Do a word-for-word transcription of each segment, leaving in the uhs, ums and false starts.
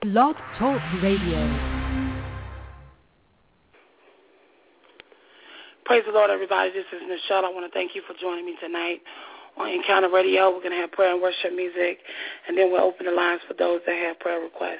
Blog Talk Radio. Praise the Lord, everybody. This is Michelle. I want to thank you for joining me tonight on Encounter Radio. We're going to have prayer and worship music, and then we'll open the lines for those that have prayer requests.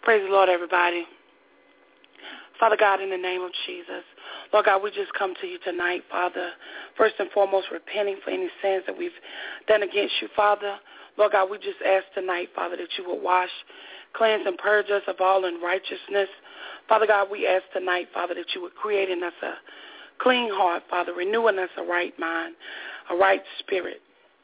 Praise the Lord, everybody. Father God, in the name of Jesus, Lord God, we just come to you tonight, Father, first and foremost, repenting for any sins that we've done against you, Father. Lord God, we just ask tonight, Father, that you would wash, cleanse, and purge us of all unrighteousness. Father God, we ask tonight, Father, that you would create in us a clean heart, Father, renewing us a right mind, a right spirit.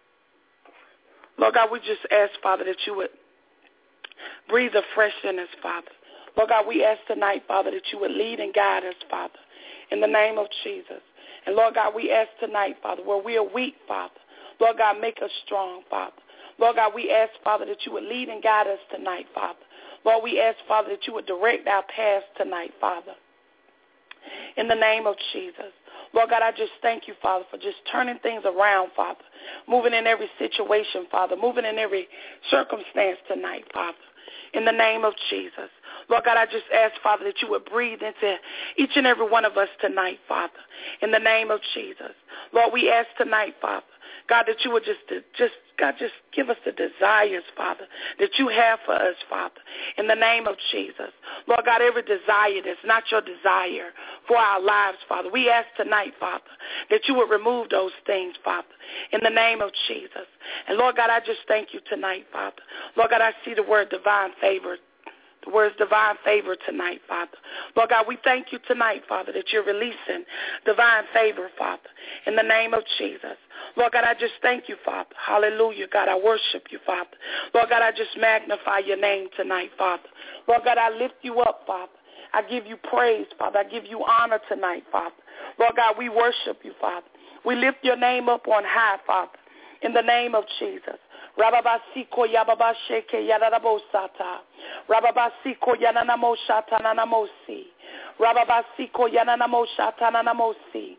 Lord God, we just ask, Father, that you would breathe afresh in us, Father. Lord God, we ask tonight, Father, that you would lead and guide us, Father, in the name of Jesus. And Lord God, we ask tonight, Father, where we are weak, Father, Lord God, make us strong, Father. Lord God, we ask, Father, that you would lead and guide us tonight, Father. Lord, we ask, Father, that you would direct our paths tonight, Father, in the name of Jesus. Lord God, I just thank you, Father, for just turning things around, Father, moving in every situation, Father, moving in every circumstance tonight, Father, in the name of Jesus. Lord God, I just ask, Father, that you would breathe into each and every one of us tonight, Father, in the name of Jesus. Lord, we ask tonight, Father, God, that you would just, just God, just give us the desires, Father, that you have for us, Father, in the name of Jesus. Lord God, every desire that's not your desire for our lives, Father, we ask tonight, Father, that you would remove those things, Father, in the name of Jesus. And Lord God, I just thank you tonight, Father. Lord God, I see the word divine favor. The words divine favor tonight, Father. Lord God, we thank you tonight, Father, that you're releasing divine favor, Father, in the name of Jesus. Lord God, I just thank you, Father. Hallelujah, God, I worship you, Father. Lord God, I just magnify your name tonight, Father. Lord God, I lift you up, Father. I give you praise, Father. I give you honor tonight, Father. Lord God, we worship you, Father. We lift your name up on high, Father, in the name of Jesus. Rababasiko yababasheke yarabosata. Rababasiko yananamo shatananamosi. Rababasiko yananamo shatananamosi.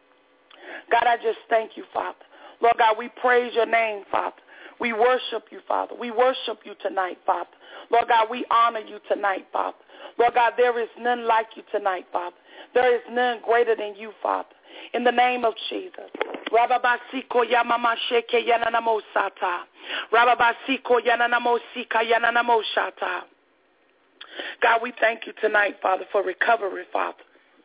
God, I just thank you, Father. Lord God, we praise your name, Father. We worship you, Father. We worship you tonight, Father. Lord God, we honor you tonight, Father. Lord God, there is none like you tonight, Father. There is none greater than you, Father. In the name of Jesus. Rababasiko yamamasheke yananamosata. Rababasiko yananamosika yananamoshata. God, we thank you tonight, Father, for recovery, Father.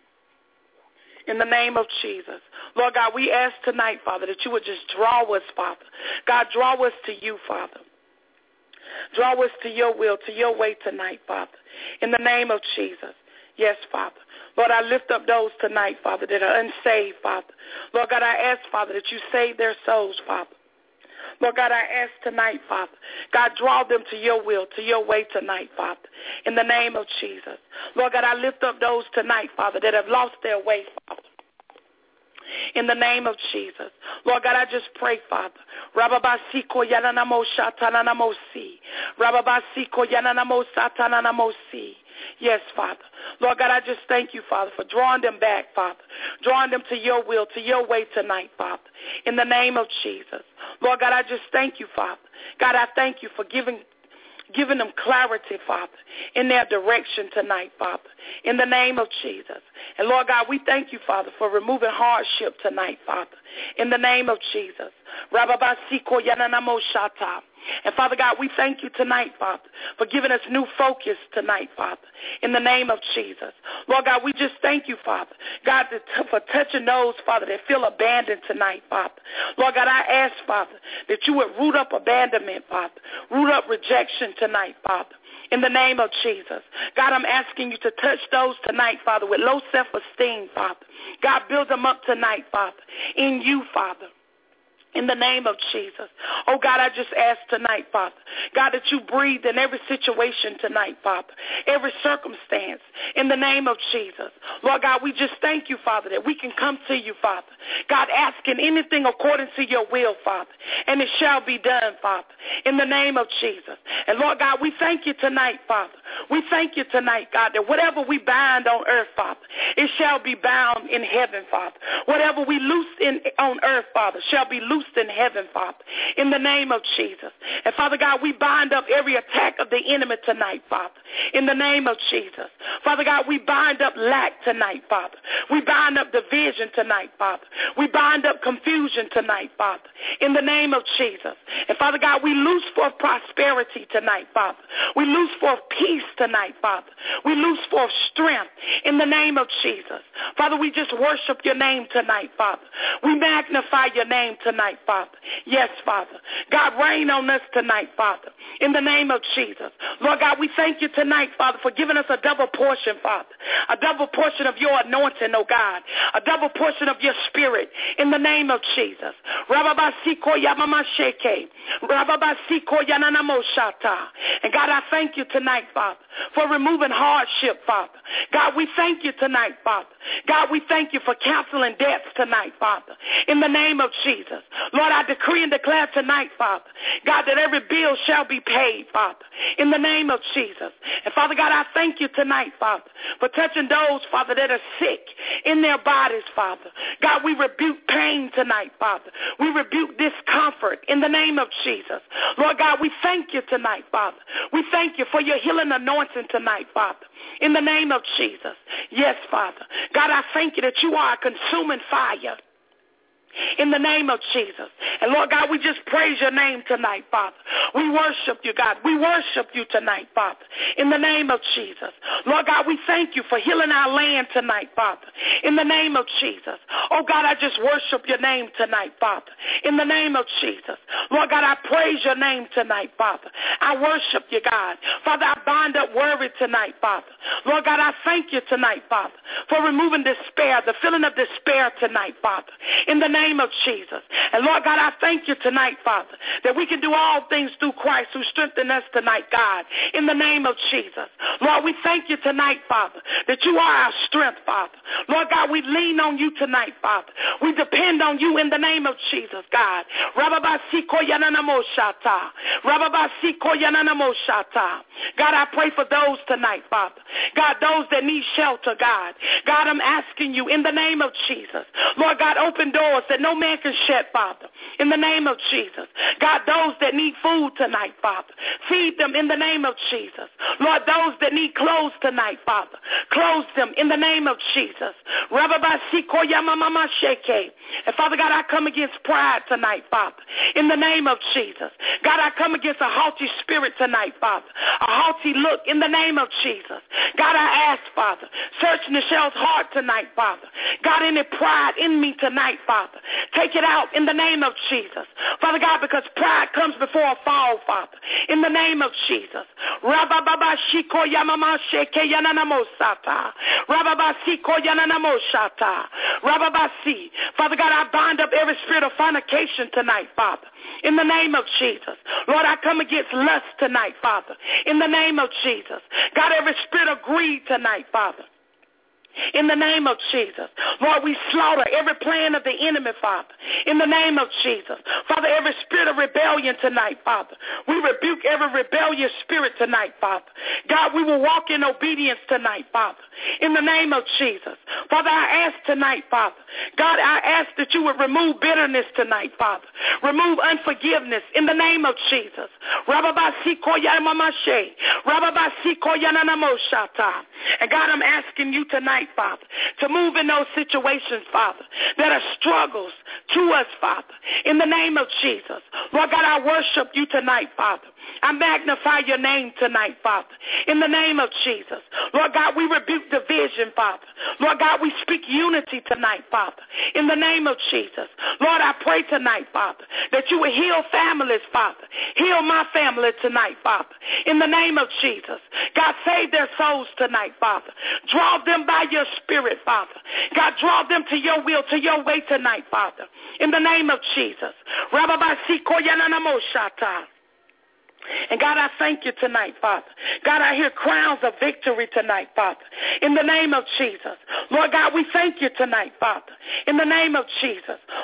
In the name of Jesus. Lord God, we ask tonight, Father, that you would just draw us, Father. God, draw us to you, Father. Draw us to your will, to your way tonight, Father. In the name of Jesus. Yes, Father. Lord, I lift up those tonight, Father, that are unsaved, Father. Lord God, I ask, Father, that you save their souls, Father. Lord God, I ask tonight, Father, God, draw them to your will, to your way tonight, Father, in the name of Jesus. Lord God, I lift up those tonight, Father, that have lost their way, Father, in the name of Jesus. Lord God, I just pray, Father. Rababasiko yananamo shatananamosi. Rababasiko yananamo satananamosi. Yes, Father. Lord God, I just thank you, Father, for drawing them back, Father, drawing them to your will, to your way tonight, Father, in the name of Jesus. Lord God, I just thank you, Father. God, I thank you for giving giving them clarity, Father, in their direction tonight, Father, in the name of Jesus. And Lord God, we thank you, Father, for removing hardship tonight, Father, in the name of Jesus. Rababasiko yananamo shata. And Father God, we thank you tonight, Father, for giving us new focus tonight, Father, in the name of Jesus. Lord God, we just thank you, Father, God, for touching those, Father, that feel abandoned tonight, Father. Lord God, I ask, Father, that you would root up abandonment, Father, root up rejection tonight, Father, in the name of Jesus. God, I'm asking you to touch those tonight, Father, with low self-esteem, Father. God, build them up tonight, Father, in you, Father. In the name of Jesus. Oh, God, I just ask tonight, Father, God, that you breathe in every situation tonight, Father, every circumstance, in the name of Jesus. Lord God, we just thank you, Father, that we can come to you, Father, God, asking anything according to your will, Father, and it shall be done, Father, in the name of Jesus. And Lord God, we thank you tonight, Father. We thank you tonight, God, that whatever we bind on earth, Father, it shall be bound in heaven, Father. Whatever we loose in on earth, Father, shall be loose loosed in heaven, Father, in the name of Jesus. And Father God, we bind up every attack of the enemy tonight, Father, in the name of Jesus. Father God, we bind up lack tonight, Father. We bind up division tonight, Father. We bind up confusion tonight, Father, in the name of Jesus. And Father God, we loose forth prosperity tonight, Father. We loose forth peace tonight, Father. We loose forth strength in the name of Jesus. Father, we just worship your name tonight, Father. We magnify your name tonight, Father. Yes, Father. God, reign on us tonight, Father, in the name of Jesus. Lord God, we thank you tonight, Father, for giving us a double portion, Father, a double portion of your anointing, oh God, a double portion of your spirit in the name of Jesus. Rababasiko yamamasheke, Rababasiko yananamoshata. And God, I thank you tonight, Father, for removing hardship, Father. God, we thank you tonight, Father. God, we thank you for canceling debts tonight, Father, in the name of Jesus. Lord, I decree and declare tonight, Father, God, that every bill shall be paid, Father, in the name of Jesus. And Father God, I thank you tonight, Father, for touching those, Father, that are sick in their bodies, Father. God, we rebuke pain tonight, Father. We rebuke discomfort in the name of Jesus. Lord God, we thank you tonight, Father. We thank you for your healing anointing tonight, Father, in the name of Jesus. Yes, Father. God, I thank you that you are a consuming fire in the name of Jesus. And Lord God, we just praise your name tonight, Father. We worship you, God. We worship you tonight, Father, in the name of Jesus. Lord God, we thank you for healing our land tonight, Father, in the name of Jesus. Oh God, I just worship your name tonight, Father, in the name of Jesus. Lord God, I praise your name tonight, Father. I worship you, God. Father, I bind up worry tonight, Father. Lord God, I thank you tonight, Father, for removing despair, the feeling of despair tonight, Father, in the name of Jesus. And Lord God, I thank you tonight, Father, that we can do all things through Christ who strengthens us tonight, God, in the name of Jesus. Lord, we thank you tonight, Father, that you are our strength, Father. Lord God, we lean on you tonight, Father. We depend on you in the name of Jesus, God. Rababasiko yananamoshata. Rababasiko yananamoshata. God, I pray for those tonight, Father. God, those that need shelter, God. God, I'm asking you in the name of Jesus. Lord God, open doors that no man can shut, Father, in the name of Jesus. God, those that need food tonight, Father, feed them in the name of Jesus. Lord, those that need clothes tonight, Father, clothe them in the name of Jesus. And Father God, I come against pride tonight, Father, in the name of Jesus. God, I come against a haughty spirit tonight, Father, a haughty look in the name of Jesus. God, I ask, Father, search Nichelle's heart tonight, Father. God, any pride in me tonight, Father, take it out in the name of Jesus. Father God, because pride comes before a fall, Father, in the name of Jesus. Rababashiko yamamasheke yananamosata. Rababasiko yananamoshata. Rababasi. Father God, I bind up every spirit of fornication tonight, Father, in the name of Jesus. Lord, I come against lust tonight, Father, in the name of Jesus. God, every spirit of greed tonight, Father, in the name of Jesus. Lord, we slaughter every plan of the enemy, Father, in the name of Jesus. Father, every spirit of rebellion tonight, Father, we rebuke every rebellious spirit tonight, Father. God, we will walk in obedience tonight, Father, in the name of Jesus. Father, I ask tonight, Father, God, I ask that you would remove bitterness tonight, Father. Remove unforgiveness in the name of Jesus. And God, I'm asking you tonight, Father, to move in those situations, Father, that are struggles to us, Father, in the name of Jesus. Lord God, I worship you tonight, Father. I magnify your name tonight, Father, in the name of Jesus. Lord God, we rebuke division, Father. Lord God, we speak unity tonight, Father, in the name of Jesus. Lord, I pray tonight, Father, that you will heal families, Father. Heal my family tonight, Father, in the name of Jesus. God, save their souls tonight, Father. Draw them by your spirit, Father. God, draw them to your will, to your way tonight, Father, in the name of Jesus. And God, I thank you tonight, Father. God, I hear crowns of victory tonight, Father, in the name of Jesus. Lord God, we thank you tonight, Father, in the name of Jesus.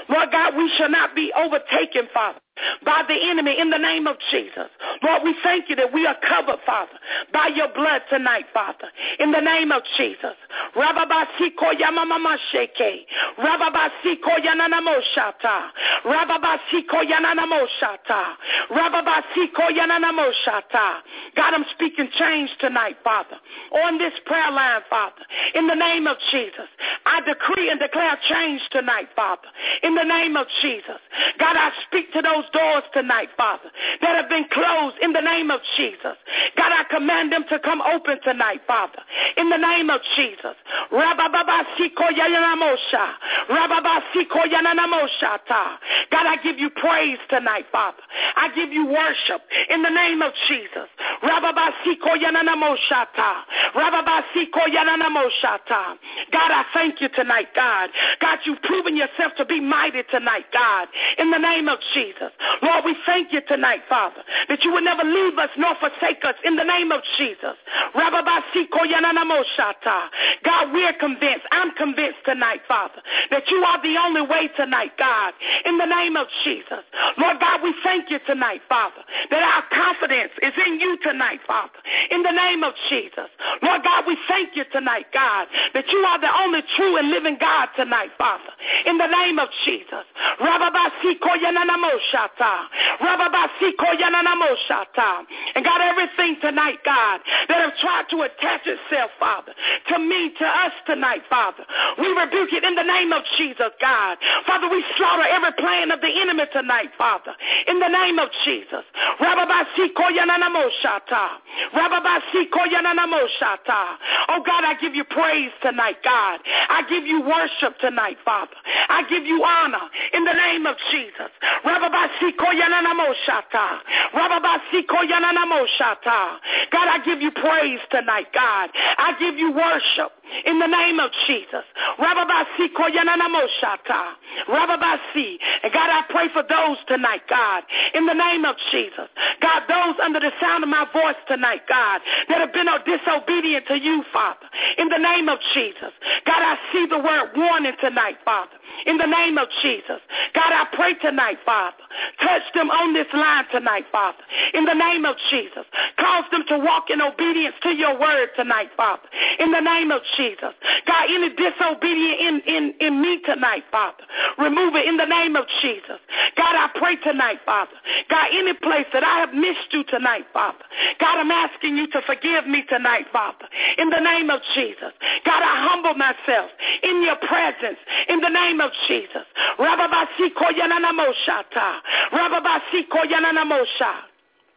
Lord God, we shall not be overtaken, Father, by the enemy in the name of Jesus. Lord, we thank you that we are covered, Father, by your blood tonight, Father, in the name of Jesus. Rababasiko yamamamasheke. Rababasiko yananamoshata. Rababasiko yananamoshata. Rababasiko yananamoshata. God, I'm speaking change tonight, Father, on this prayer line, Father, in the name of Jesus. I decree and declare change tonight, Father, in the name of Jesus. God, I speak to those doors tonight, Father, that have been closed in the name of Jesus. God, I command them to come open tonight, Father, in the name of Jesus. Rababasiko yanamosha. Rababasiko yananamoshata. God, I give you praise tonight, Father. I give you worship in the name of Jesus. Rababasiko yananamoshata. Rababasiko yananamoshata. God, I thank you tonight, God. God, you've proven yourself to be mighty tonight, God, in the name of Jesus. Lord, we thank you tonight, Father, that you would never leave us nor forsake us in the name of Jesus. Rababasiko yananamoshata. God, we're convinced, I'm convinced tonight, Father, that you are the only way tonight, God, in the name of Jesus. Lord God, we thank you tonight, Father, that our confidence is in you tonight, Father, in the name of Jesus. Lord God, we thank you tonight, God, that you are the only true and living God tonight, Father, in the name of Jesus. Rababasiko yananamoshata. Rababasiko yananamoshata. And God, everything tonight, God, that have tried to attach itself, Father, to me, to us tonight, Father, we rebuke it in the name of Jesus, God. Father, we slaughter every plan of the enemy tonight, Father, in the name of Jesus. Rababasiko yananamoshata. Rababasiko yananamoshata. Oh God, I give you praise tonight, God. I give you worship tonight, Father. I give you honor in the name of Jesus. Rababasiko yananamoshata. Rababasiko yananamoshata. God, I give you praise tonight, God. I give you worship in the name of Jesus. Rababasiko yananamoshata. Rababasi. And God, I pray for those tonight, God, in the name of Jesus. God, those under the sound of my voice tonight, God, that have been disobedient to you, Father, in the name of Jesus. God, I see the word warning tonight, Father, in the name of Jesus. God, I pray tonight, Father, touch them on this line tonight, Father, in the name of Jesus. Cause them to walk in obedience to your word tonight, Father, in the name of Jesus. God, any disobedience in, in, in me tonight, Father, remove it in the name of Jesus. God, I pray tonight, Father, God, any place that I have missed you tonight, Father, God, I'm asking you to forgive me tonight, Father, in the name of Jesus. God, I humble myself in your presence in the name of Jesus. Rababasiko yananamoshata. Rababasiko yananamosha.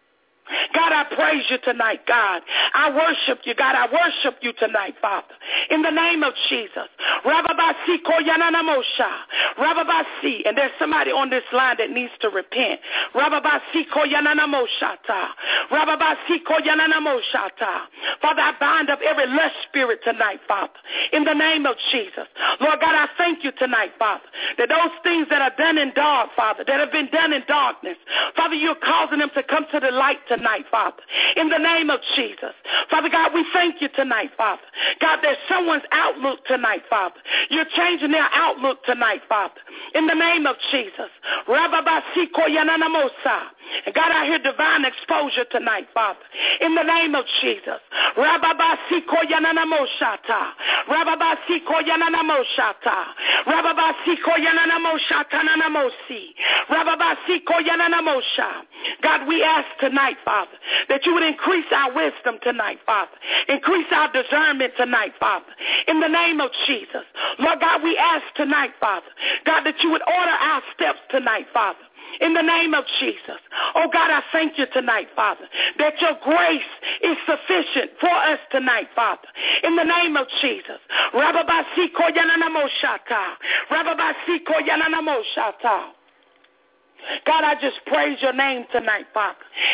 God, I praise you tonight, God. I worship you, God. I worship you tonight, Father, in the name of Jesus. Rababasiko yananamosha. Rababasi. And there's somebody on this line that needs to repent. Rababasiko yananamoshata. Rababasiko yananamoshata. Father, I bind up every lust spirit tonight, Father, in the name of Jesus. Lord God, I thank you tonight, Father, that those things that are done in dark, Father, that have been done in darkness, Father, you're causing them to come to the light tonight. Tonight, Father, in the name of Jesus. Father God, we thank you tonight, Father. God, there's someone's outlook tonight, Father. You're changing their outlook tonight, Father, in the name of Jesus. Rababasiko yananamosa. And God, I hear divine exposure tonight, Father, in the name of Jesus. Rababasiko yananamoshata. Rababasiko yananamoshata. Rababasiko yananamoshata nanamosi. Rababasiko yananamosha. God, we ask tonight, Father, that you would increase our wisdom tonight, Father. Increase our discernment tonight, Father, in the name of Jesus. Lord God, we ask tonight, Father, God, that you would order our steps tonight, Father, in the name of Jesus. Oh, God, I thank you tonight, Father, that your grace is sufficient for us tonight, Father, in the name of Jesus. Rababasiko yananamoshata. Rababasiko yananamoshata. God, I just praise your name tonight, Father,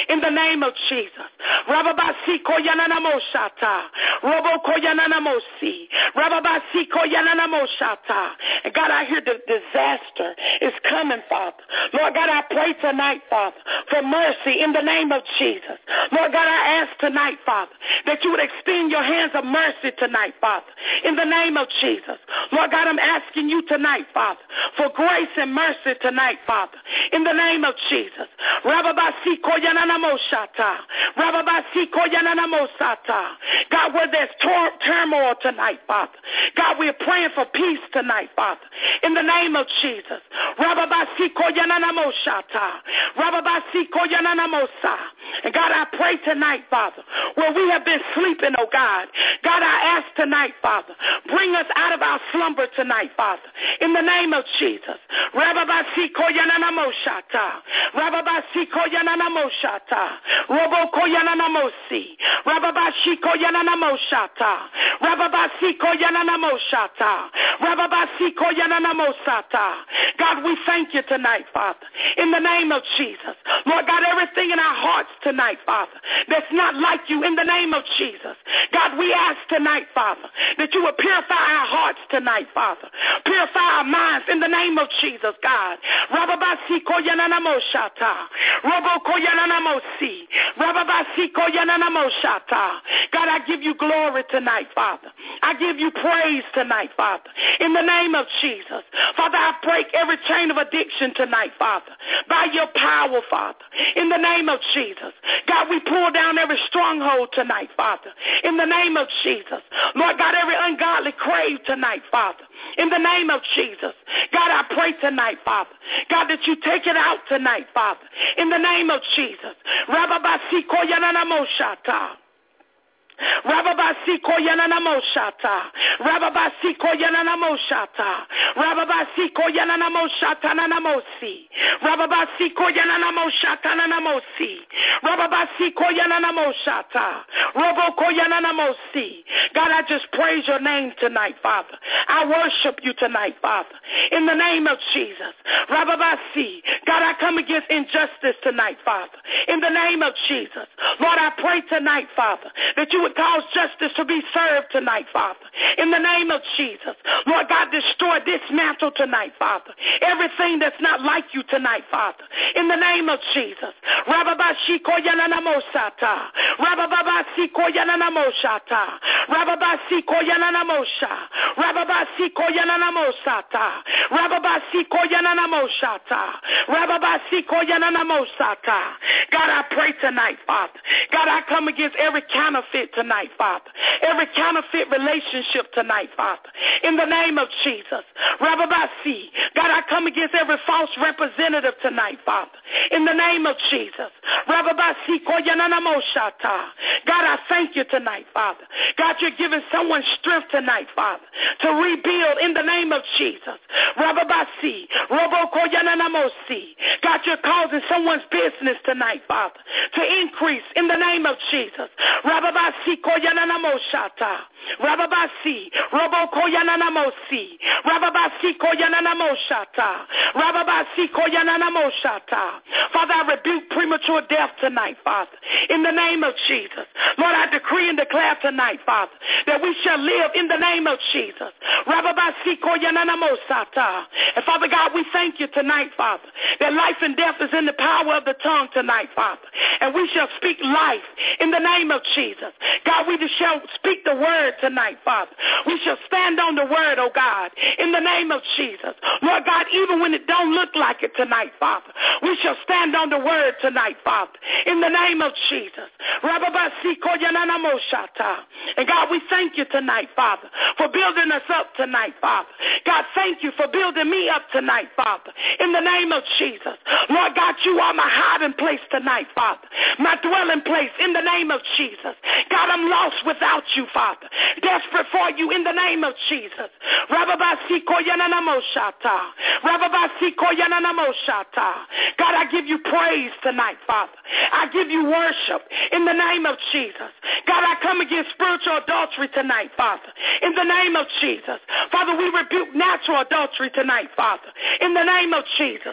in the name of Jesus. Rababasi koyananamoshata. Robo koyananamosi. Rababasi koyananamoshata. And God, I hear the disaster is coming, Father. Lord God, I pray tonight, Father, for mercy in the name of Jesus. Lord God, I ask tonight, Father, that you would extend your hands of mercy tonight, Father, in the name of Jesus. Lord God, I'm asking you tonight, Father, for grace and mercy tonight, Father, in the name of Jesus. Rababasi koyananamoshata. Rababasi koyananamosata. God, where there's tor- turmoil tonight, Father. God, we're praying for peace tonight, Father, in the name of Jesus. Rababasi koyananamoshata. Rababasi koyananamosa. And God, I pray tonight, Father, where we have been sleeping, oh God. God, I ask tonight, Father, bring us out of our slumber tonight, Father, in the name of Jesus. Rababasi koyananamoshata. Rababasi koyananamoshata. Robo koyananamosi. Rababashi koyananamoshata. Rababasi koyananamoshata. Rababasi koyananamosata. God, we thank you tonight, Father, in the name of Jesus. Lord God, everything in our hearts tonight, Father, that's not like you, in the name of Jesus. God, we ask tonight, Father, that you would purify our hearts tonight, Father. Purify our minds in the name of Jesus, God. Rababasi koyananamoshata. Robo koyananamosi. Rababasi koyananamoshata. God, I give you glory tonight, Father. I give you praise tonight, Father, in the name of Jesus. Father, I break every chain of addiction tonight, Father, by your power, Father, in the name of Jesus. God, we pull down every stronghold tonight, Father, in the name of Jesus. Lord God, every ungodly crave tonight, Father, in the name of Jesus. God, I pray tonight, Father, God, that you take it out tonight, Father, in the name of Jesus. Rababasi koyananamoshata. Rababasi koyananamoshata. Rababasi koyananamoshata. Rababasi koyananamoshata nanamosi. Rababasi koyananamoshata nanamosi. Rababasi koyananamoshata. Robo koyananamosi. God, I just praise your name tonight, Father. I worship you tonight, Father, in the name of Jesus. Rababasi. God, I come against injustice tonight, Father, in the name of Jesus. Lord, I pray tonight, Father, that you would cause justice to be served tonight, Father, in the name of Jesus. Lord God, destroy, dismantle tonight, Father, everything that's not like you tonight, Father, in the name of Jesus. Rababashi koyananamosata. Rabababasi koyananamoshata. Rababasi koyananamosha. Rababasi koyananamosata. Rababasi koyananamoshata. Rababasi koyananamosata. God, I pray tonight, Father. God, I come against every counterfeit tonight, Father. Every counterfeit relationship tonight, Father, in the name of Jesus. Rababasi. God, I come against every false representative tonight, Father, in the name of Jesus. Rababasi koyananamoshata. God, I thank you tonight, Father. God, you're giving someone strength tonight, Father, to rebuild in the name of Jesus. Rababasi. Robo koyananamosi. God, you're causing someone's business tonight, Father, to increase in the name of Jesus. Rababasi koyananamoshata. Rababasi. Robo koyananamosi. Rababasi koyananamoshata. Rababasi koyananamoshata. Father, I rebuke premature death tonight, Father, in the name of Jesus. Lord, I decree and declare tonight, Father, that we shall live in the name of Jesus. Rababasi koyananamosata. And Father God, we thank you tonight, Father, that life and death is in the power of the tongue tonight, Father. And we shall speak life in the name of Jesus. God, we shall speak the word tonight, Father. We shall stand on the word, oh God, in the name of Jesus. Lord God, even when it don't look like it tonight, Father, we shall stand on the word tonight, Father, in the name of Jesus. And God, we thank you tonight, Father, for building us up tonight, Father. God, thank you for building me up tonight, Father, in the name of Jesus. Lord God, you are my hiding place tonight, Father, my dwelling place in the name of Jesus. God, I'm lost without you, Father, desperate for you in the name of Jesus. Rababasi koyananamoshata. Rababasi koyananamoshata. God, I give you praise tonight, Father. I give you worship in the name of Jesus. God, I come against spiritual adultery tonight, Father, in the name of Jesus. Father, we rebuke natural adultery tonight, Father, in the name of Jesus.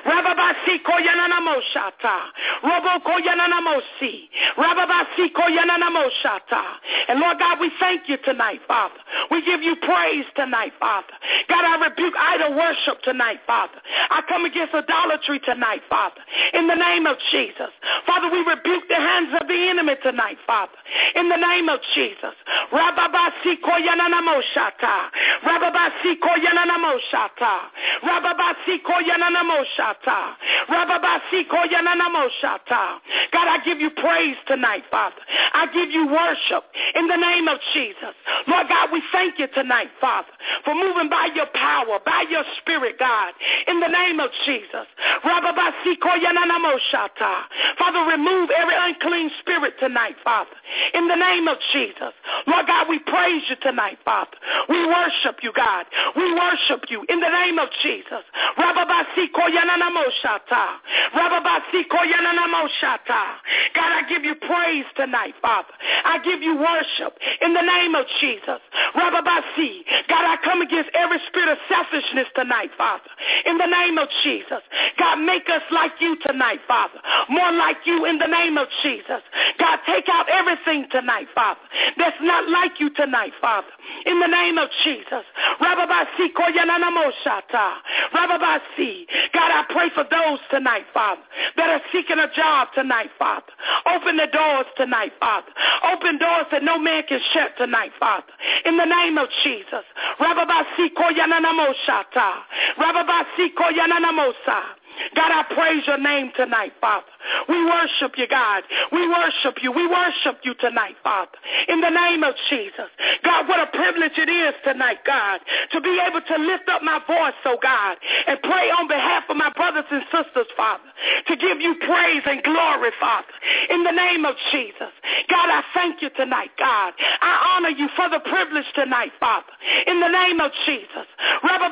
Rababasi koyananamoshata. Roboko yananamosi. Rababasi koyananamoshata. And Lord God, we thank you tonight, Father. We give you praise tonight, Father. God, I rebuke idol worship tonight, Father. I come against idolatry tonight, Father. In the name of Jesus. Father, we rebuke the hands of the enemy tonight, Father. In the name of Jesus. Rababasi koyananamoshata. Rababasi koyananamoshata. Rababasi koyananamoshata. Rababasi koyananamoshata. God, I give you praise tonight, Father. I give you worship in the name of Jesus. Lord God, we thank you tonight, Father, for moving by your power, by your spirit, God, in the name of Jesus. Rababasi koyananamoshata. Father, remove every unclean spirit tonight, Father, in the name of Jesus. Lord God, we praise you tonight, Father. We worship you, God. We worship you in the name of Jesus. Rababasi koyananamoshata. Rababasi koyananamoshata. God, I give you praise tonight, Father. I give you worship in the name of Jesus. Rababasi. God, I come against every spirit of selfishness tonight, Father, in the name of Jesus. God, make us like you tonight, Father. More like you in the name of Jesus. God, take out everything tonight, Father, that's not like you tonight, Father, in the name of Jesus. Rababasi koyananamoshata. Rababasi. God, I pray for those tonight, Father, that are seeking a job tonight, Father. Open the doors tonight, Father. Open doors that no man can shut tonight, Father, in the name of Jesus. Rababasi koyananamoshata. Rababasi koyananamosa. God, I praise your name tonight, Father. We worship you, God. We worship you. We worship you tonight, Father, in the name of Jesus. God, what a privilege it is tonight, God, to be able to lift up my voice, oh God, and pray on behalf of my brothers and sisters, Father, to give you praise and glory, Father, in the name of Jesus. God, I thank you tonight, God. I honor you for the privilege tonight, Father, in the name of Jesus. God,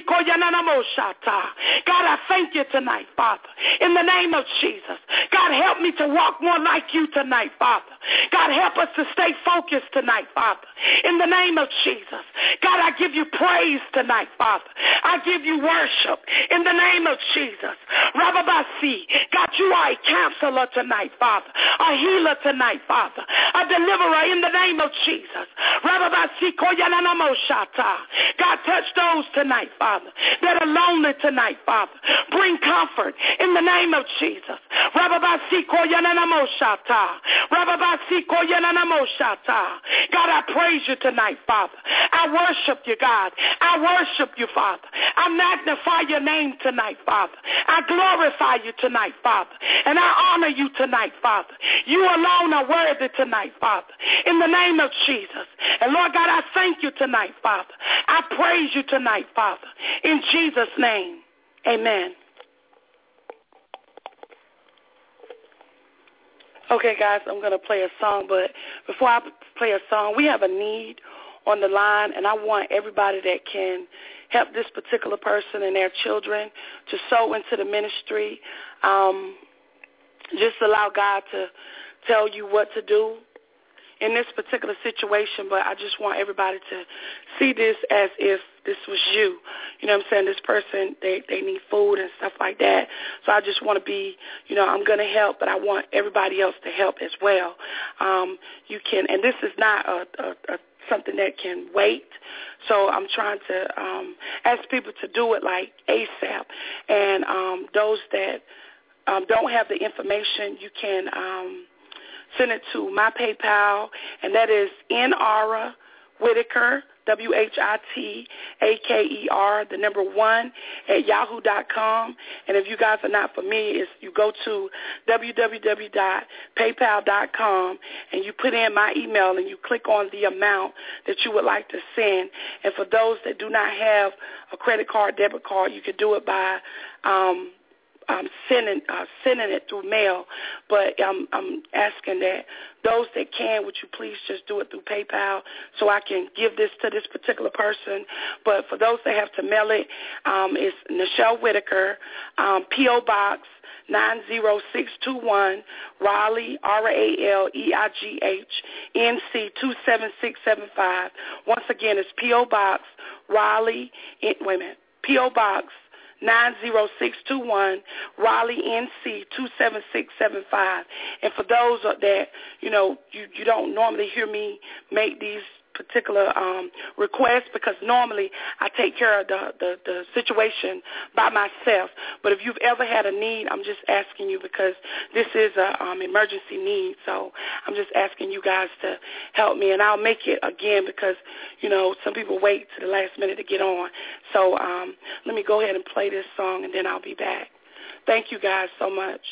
I thank you tonight, Father, in the name of Jesus. God, help me to walk more like you tonight, Father. God, help us to stay focused tonight, Father, in the name of Jesus. God, I give you praise tonight, Father. I give you worship in the name of Jesus. Rababasi. God, you are a counselor tonight, Father, a healer tonight, Father, a deliverer in the name of Jesus. Rababasi koyananamoshata. God, touch those tonight, Father, that are lonely tonight, Father. Bring comfort in the name of Jesus. Rababasi koyananamoshata. Rababasi koyananamoshata. God, I praise you tonight, Father. I worship you, God. I worship you, Father. I magnify your name tonight, Father. I glorify you tonight, Father. And I honor you tonight, Father. You alone are worthy tonight, Father, in the name of Jesus. And Lord God, I thank you tonight, Father. I praise you tonight, Father, in Jesus' name. Amen. Okay, guys, I'm going to play a song, but before I play a song, we have a need on the line, and I want everybody that can help this particular person and their children to sow into the ministry. Um, just allow God to tell you what to do in this particular situation, but I just want everybody to see this as if this was you. You know what I'm saying? This person, they, they need food and stuff like that. So I just want to be, you know, I'm going to help, but I want everybody else to help as well. Um, you can, and this is not a, a, a something that can wait. So I'm trying to um, ask people to do it like ASAP. And um, those that um, don't have the information, you can um, send it to my PayPal, and that is Nara Whitaker, W H I T A K E R, the number one, at yahoo dot com. And if you guys are not familiar, it's, you go to w w w dot paypal dot com, and you put in my email, and you click on the amount that you would like to send. And for those that do not have a credit card, debit card, you could do it by um, um, sending uh, sending it through mail. But um, I'm asking that those that can, would you please just do it through PayPal so I can give this to this particular person. But for those that have to mail it, um, it's Nichelle Whitaker, um, P O. Box nine zero six two one, Raleigh, R A L E I G H, N C two seven six seven five. Once again, it's P O. Box, Raleigh, in, wait a minute, P O. Box nine zero six two one, Raleigh, N C two seven six seven five. And for those that, you know, you, you don't normally hear me make these particular um, requests, because normally I take care of the, the, the situation by myself. But if you've ever had a need, I'm just asking you, because this is a um, emergency need. So I'm just asking you guys to help me, and I'll make it again, because, you know, some people wait to the last minute to get on. So um, let me go ahead and play this song, and then I'll be back. Thank you guys so much.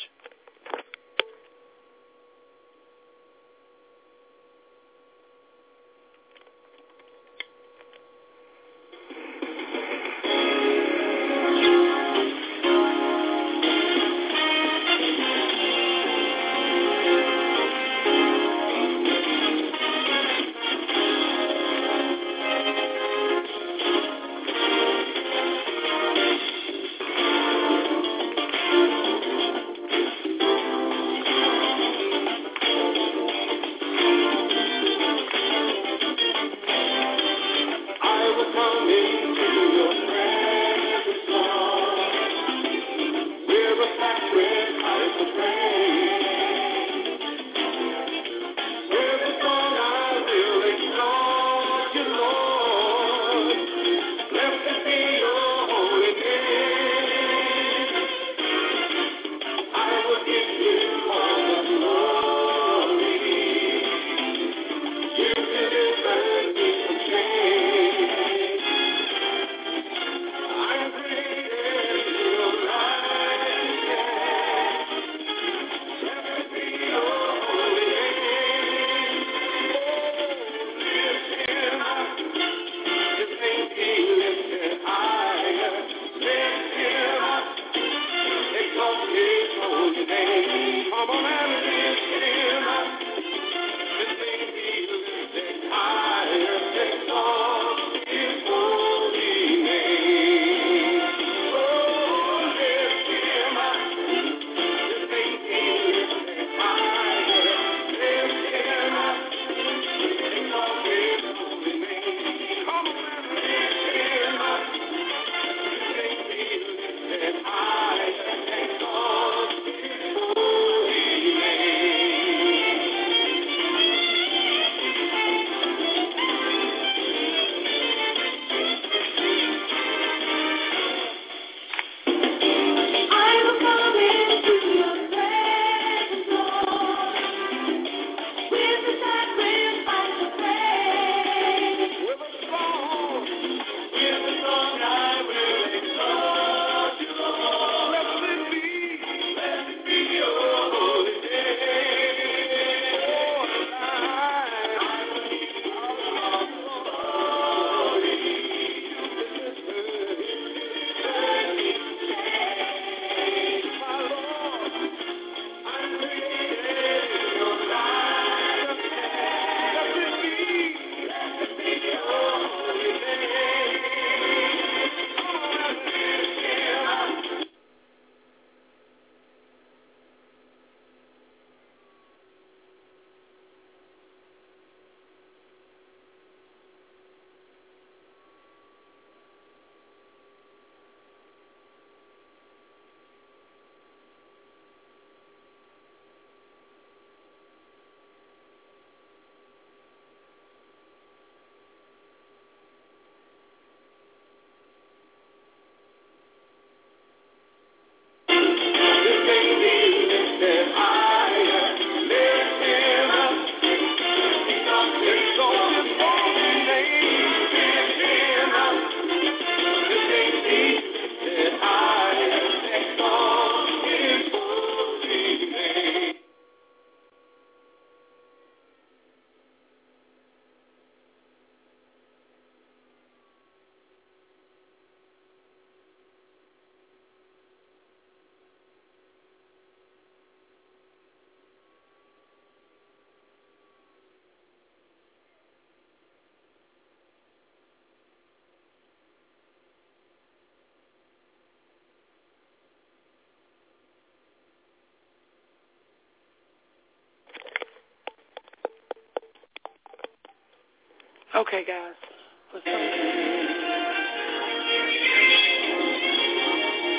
Okay, guys. Let's go.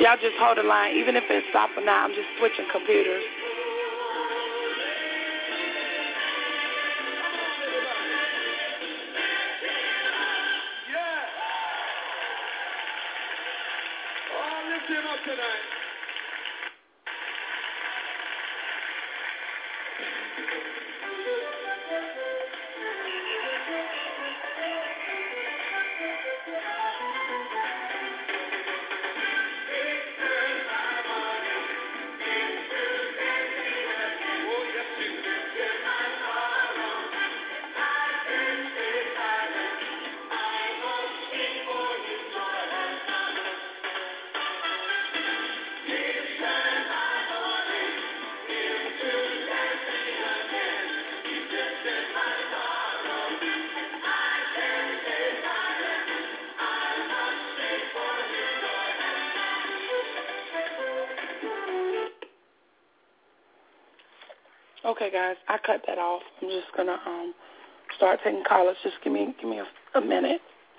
Y'all just hold the line. Even if it's stopped or not, I'm just switching computers. Yeah. Oh, lift him up tonight. Okay, guys, I cut that off. I'm just gonna um start taking callers. Just give me give me a, a minute.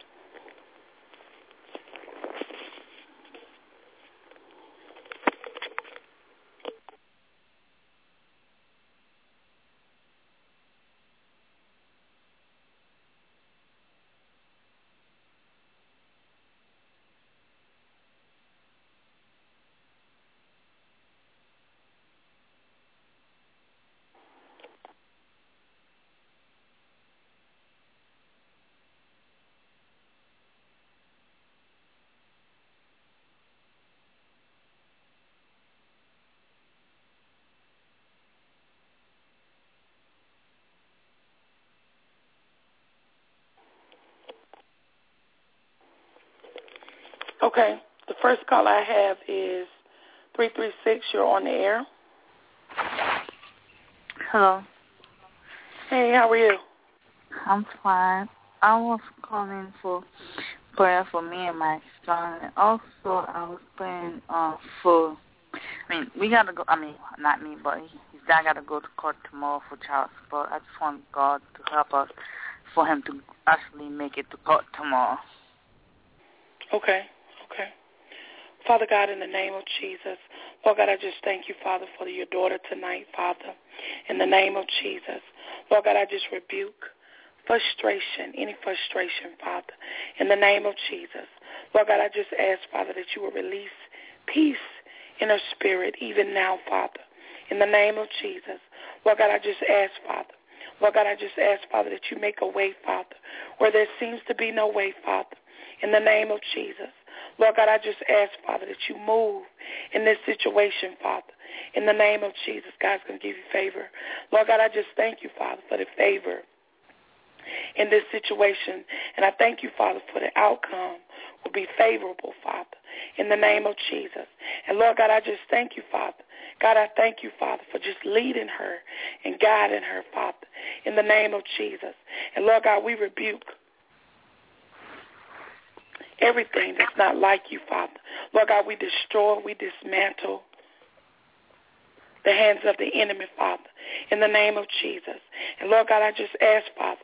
Okay, the first call I have is three three six. You're on the air. Hello. Hey, how are you? I'm fine. I was calling for prayer for me and my son. And also, I was praying uh, for, I mean, we got to go, I mean, not me, but he, his dad got to go to court tomorrow for child support. I just want God to help us for him to actually make it to court tomorrow. Okay, okay. Father God, in the name of Jesus, Lord God, I just thank you, Father, for your daughter tonight, Father. In the name of Jesus, Lord God, I just rebuke frustration, any frustration, Father. In the name of Jesus, Lord God, I just ask, Father, that you will release peace in her spirit even now, Father. In the name of Jesus, Lord God, I just ask, Father. Lord God, I just ask, Father, that you make a way, Father, where there seems to be no way, Father. In the name of Jesus. Lord God, I just ask, Father, that you move in this situation, Father. In the name of Jesus, God's going to give you favor. Lord God, I just thank you, Father, for the favor in this situation. And I thank you, Father, for the outcome will be favorable, Father, in the name of Jesus. And Lord God, I just thank you, Father. God, I thank you, Father, for just leading her and guiding her, Father, in the name of Jesus. And Lord God, we rebuke everything that's not like you, Father. Lord God, we destroy, we dismantle the hands of the enemy, Father, in the name of Jesus. And Lord God, I just ask, Father,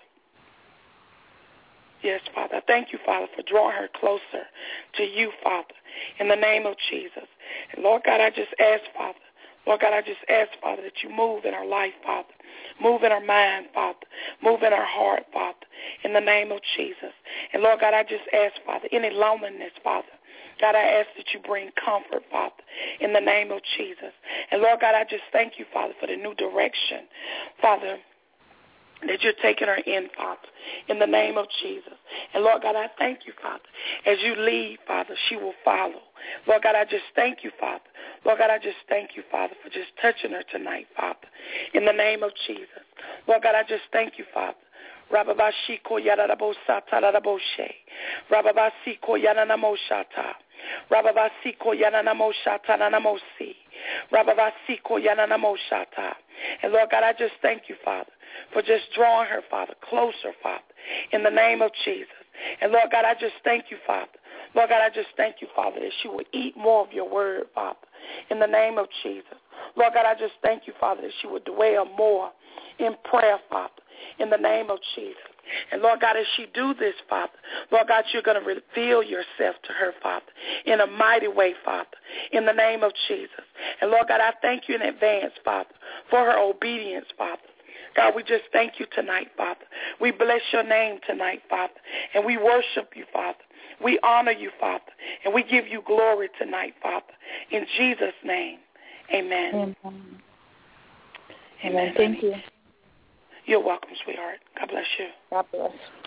yes, Father, I thank you, Father, for drawing her closer to you, Father, in the name of Jesus. And Lord God, I just ask, Father, Lord God, I just ask, Father, that you move in our life, Father. Move in our mind, Father. Move in our heart, Father, in the name of Jesus. And Lord God, I just ask, Father, any loneliness, Father, God, I ask that you bring comfort, Father, in the name of Jesus. And Lord God, I just thank you, Father, for the new direction, Father, that you're taking her in, Father, in the name of Jesus. And Lord God, I thank you, Father. As you lead, Father, she will follow. Lord God, I just thank you, Father. Lord God, I just thank you, Father, for just touching her tonight, Father, in the name of Jesus. Lord God, I just thank you, Father. Rababashiko Yarabosata Raboshe. Rababasiko Yananamoshata. Rababasiko Yananamoshata Nanamosi. Rababasiko Yananamoshata. And Lord God, I just thank you, Father, for just drawing her, Father, closer, Father, in the name of Jesus. And Lord God, I just thank you, Father. Lord God, I just thank you, Father, that she will eat more of your word, Father, in the name of Jesus. Lord God, I just thank you, Father, that she will dwell more in prayer, Father, in the name of Jesus. And, Lord God, as she do this, Father, Lord God, you're going to reveal yourself to her, Father, in a mighty way, Father, in the name of Jesus. And, Lord God, I thank you in advance, Father, for her obedience, Father. God, we just thank you tonight, Father. We bless your name tonight, Father, and we worship you, Father. We honor you, Father, and we give you glory tonight, Father. In Jesus' name, amen. Amen. Amen. Amen. Thank you. You're welcome, sweetheart. God bless you. God bless.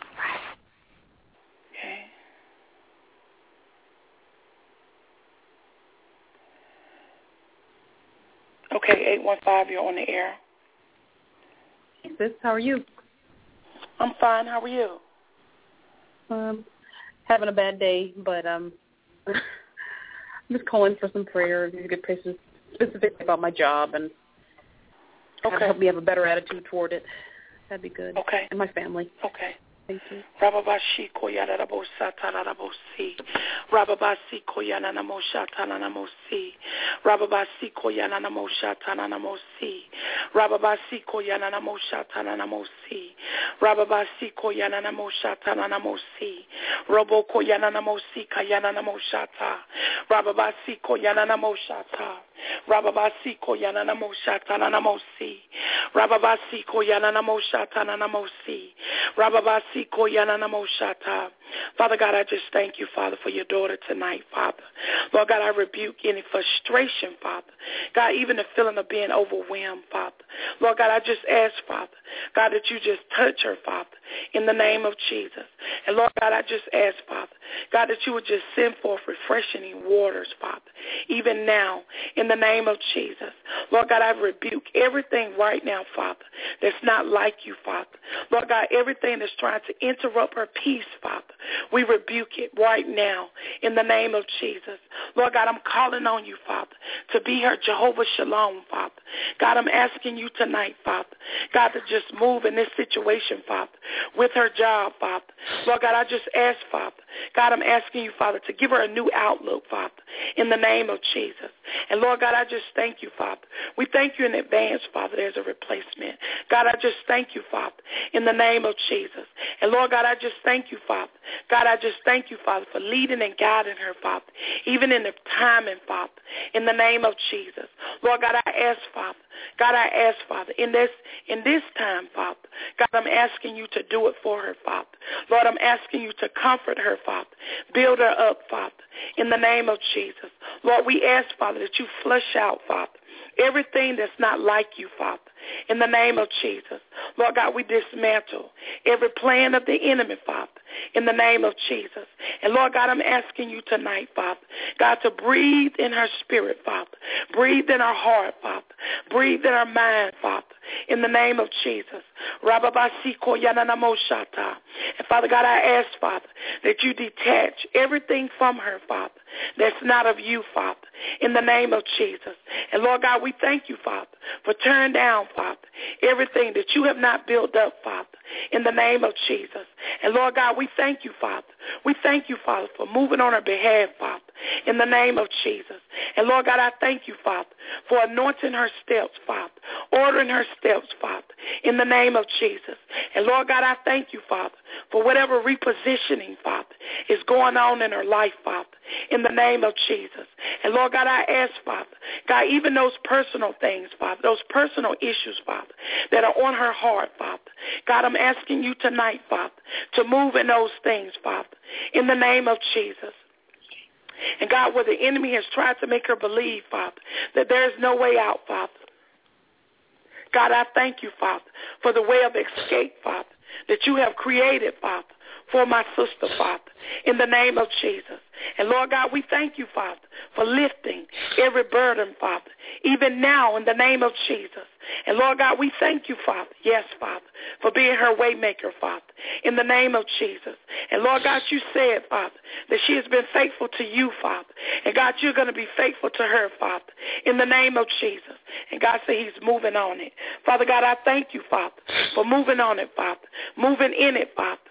Okay. Okay, eight one five, you're on the air. Hey, sis, how are you? I'm fine. How are you? Um, having a bad day, but um, I'm just calling for some prayer. If you could pray specifically about my job and okay. help me have a better attitude toward it. That'd be good. Okay. And my family. Okay. Thank you. Rababashi koyananamosa tananamosi. Rababasi koyananamosa tananamosi. Rababasi koyananamosa tananamosi. Rababasi koyananamosa tananamosi. Rababasi koyananamosa tananamosi. Robo koyananamosi kayananamosa ta. Rababasi koyananamosa ta. Rababasi koyananamosa tananamosi. Rababasi koyananamosa tananamosi. Rababasi Father God, I just thank you, Father, for your daughter tonight, Father. Lord God, I rebuke any frustration, Father. God, even the feeling of being overwhelmed, Father. Lord God, I just ask, Father, God, that you just touch her, Father, in the name of Jesus. And Lord God, I just ask, Father, God, that you would just send forth refreshing waters, Father, even now, in the name of Jesus. Lord God, I rebuke everything right now, Father, that's not like you, Father. Lord God, everything that's trying to interrupt her peace, Father, we rebuke it right now in the name of Jesus. Lord God, I'm calling on you, Father, to be her Jehovah Shalom, Father. God, I'm asking you tonight, Father, God, to just move in this situation, Father, with her job, Father. Lord God, I just ask, Father, God, I'm asking you, Father, to give her a new outlook, Father, in the name of Jesus. And Lord God, I just thank you, Father. We thank you in advance, Father, there's a replacement. God, I just thank you, Father, in the name of Jesus. And Lord God, I just thank you, Father. God, I just thank you, Father, for leading and guiding her, Father, even in the timing, Father, in the name of Jesus. Lord God, I ask, Father, God, I ask, Father, in this in this time, Father, God, I'm asking you to do it for her, Father. Lord, I'm asking you to comfort her, Father, build her up, Father, in the name of Jesus. Lord, we ask, Father, that you flush out, Father, everything that's not like you, Father, in the name of Jesus. Lord God, we dismantle every plan of the enemy, Father, in the name of Jesus. And Lord God, I'm asking you tonight, Father, God, to breathe in her spirit, Father. Breathe in her heart, Father. Breathe in her mind, Father, in the name of Jesus. And Father God, I ask, Father, that you detach everything from her, Father, that's not of you, Father, in the name of Jesus. And Lord God, we thank you, Father, for tearing down, Father, everything that you have not built up, Father, in the name of Jesus. And Lord God, we thank you, Father. We thank you, Father, for moving on her behalf, Father, in the name of Jesus. And Lord God, I thank you, Father, for anointing her steps, Father, ordering her steps, Father, in the name of Jesus. And Lord God, I thank you, Father, for whatever repositioning, Father, is going on in her life, Father, in the name of Jesus. And Lord God, I ask, Father, God, even those personal things, Father, those personal issues, Father, that are on her heart, Father, God, I'm asking you tonight, Father, to move in those things, Father, in the name of Jesus. And God, where the enemy has tried to make her believe, Father, that there is no way out, Father, God, I thank you, Father, for the way of escape, Father, that you have created, Father, for my sister, Father, in the name of Jesus. And Lord God, we thank you, Father, for lifting every burden, Father, even now in the name of Jesus. And Lord God, we thank you, Father, yes, Father, for being her way maker, Father, in the name of Jesus. And Lord God, you said, Father, that she has been faithful to you, Father. And God, you're going to be faithful to her, Father, in the name of Jesus. And God said he's moving on it. Father God, I thank you, Father, for moving on it, Father, moving in it, Father.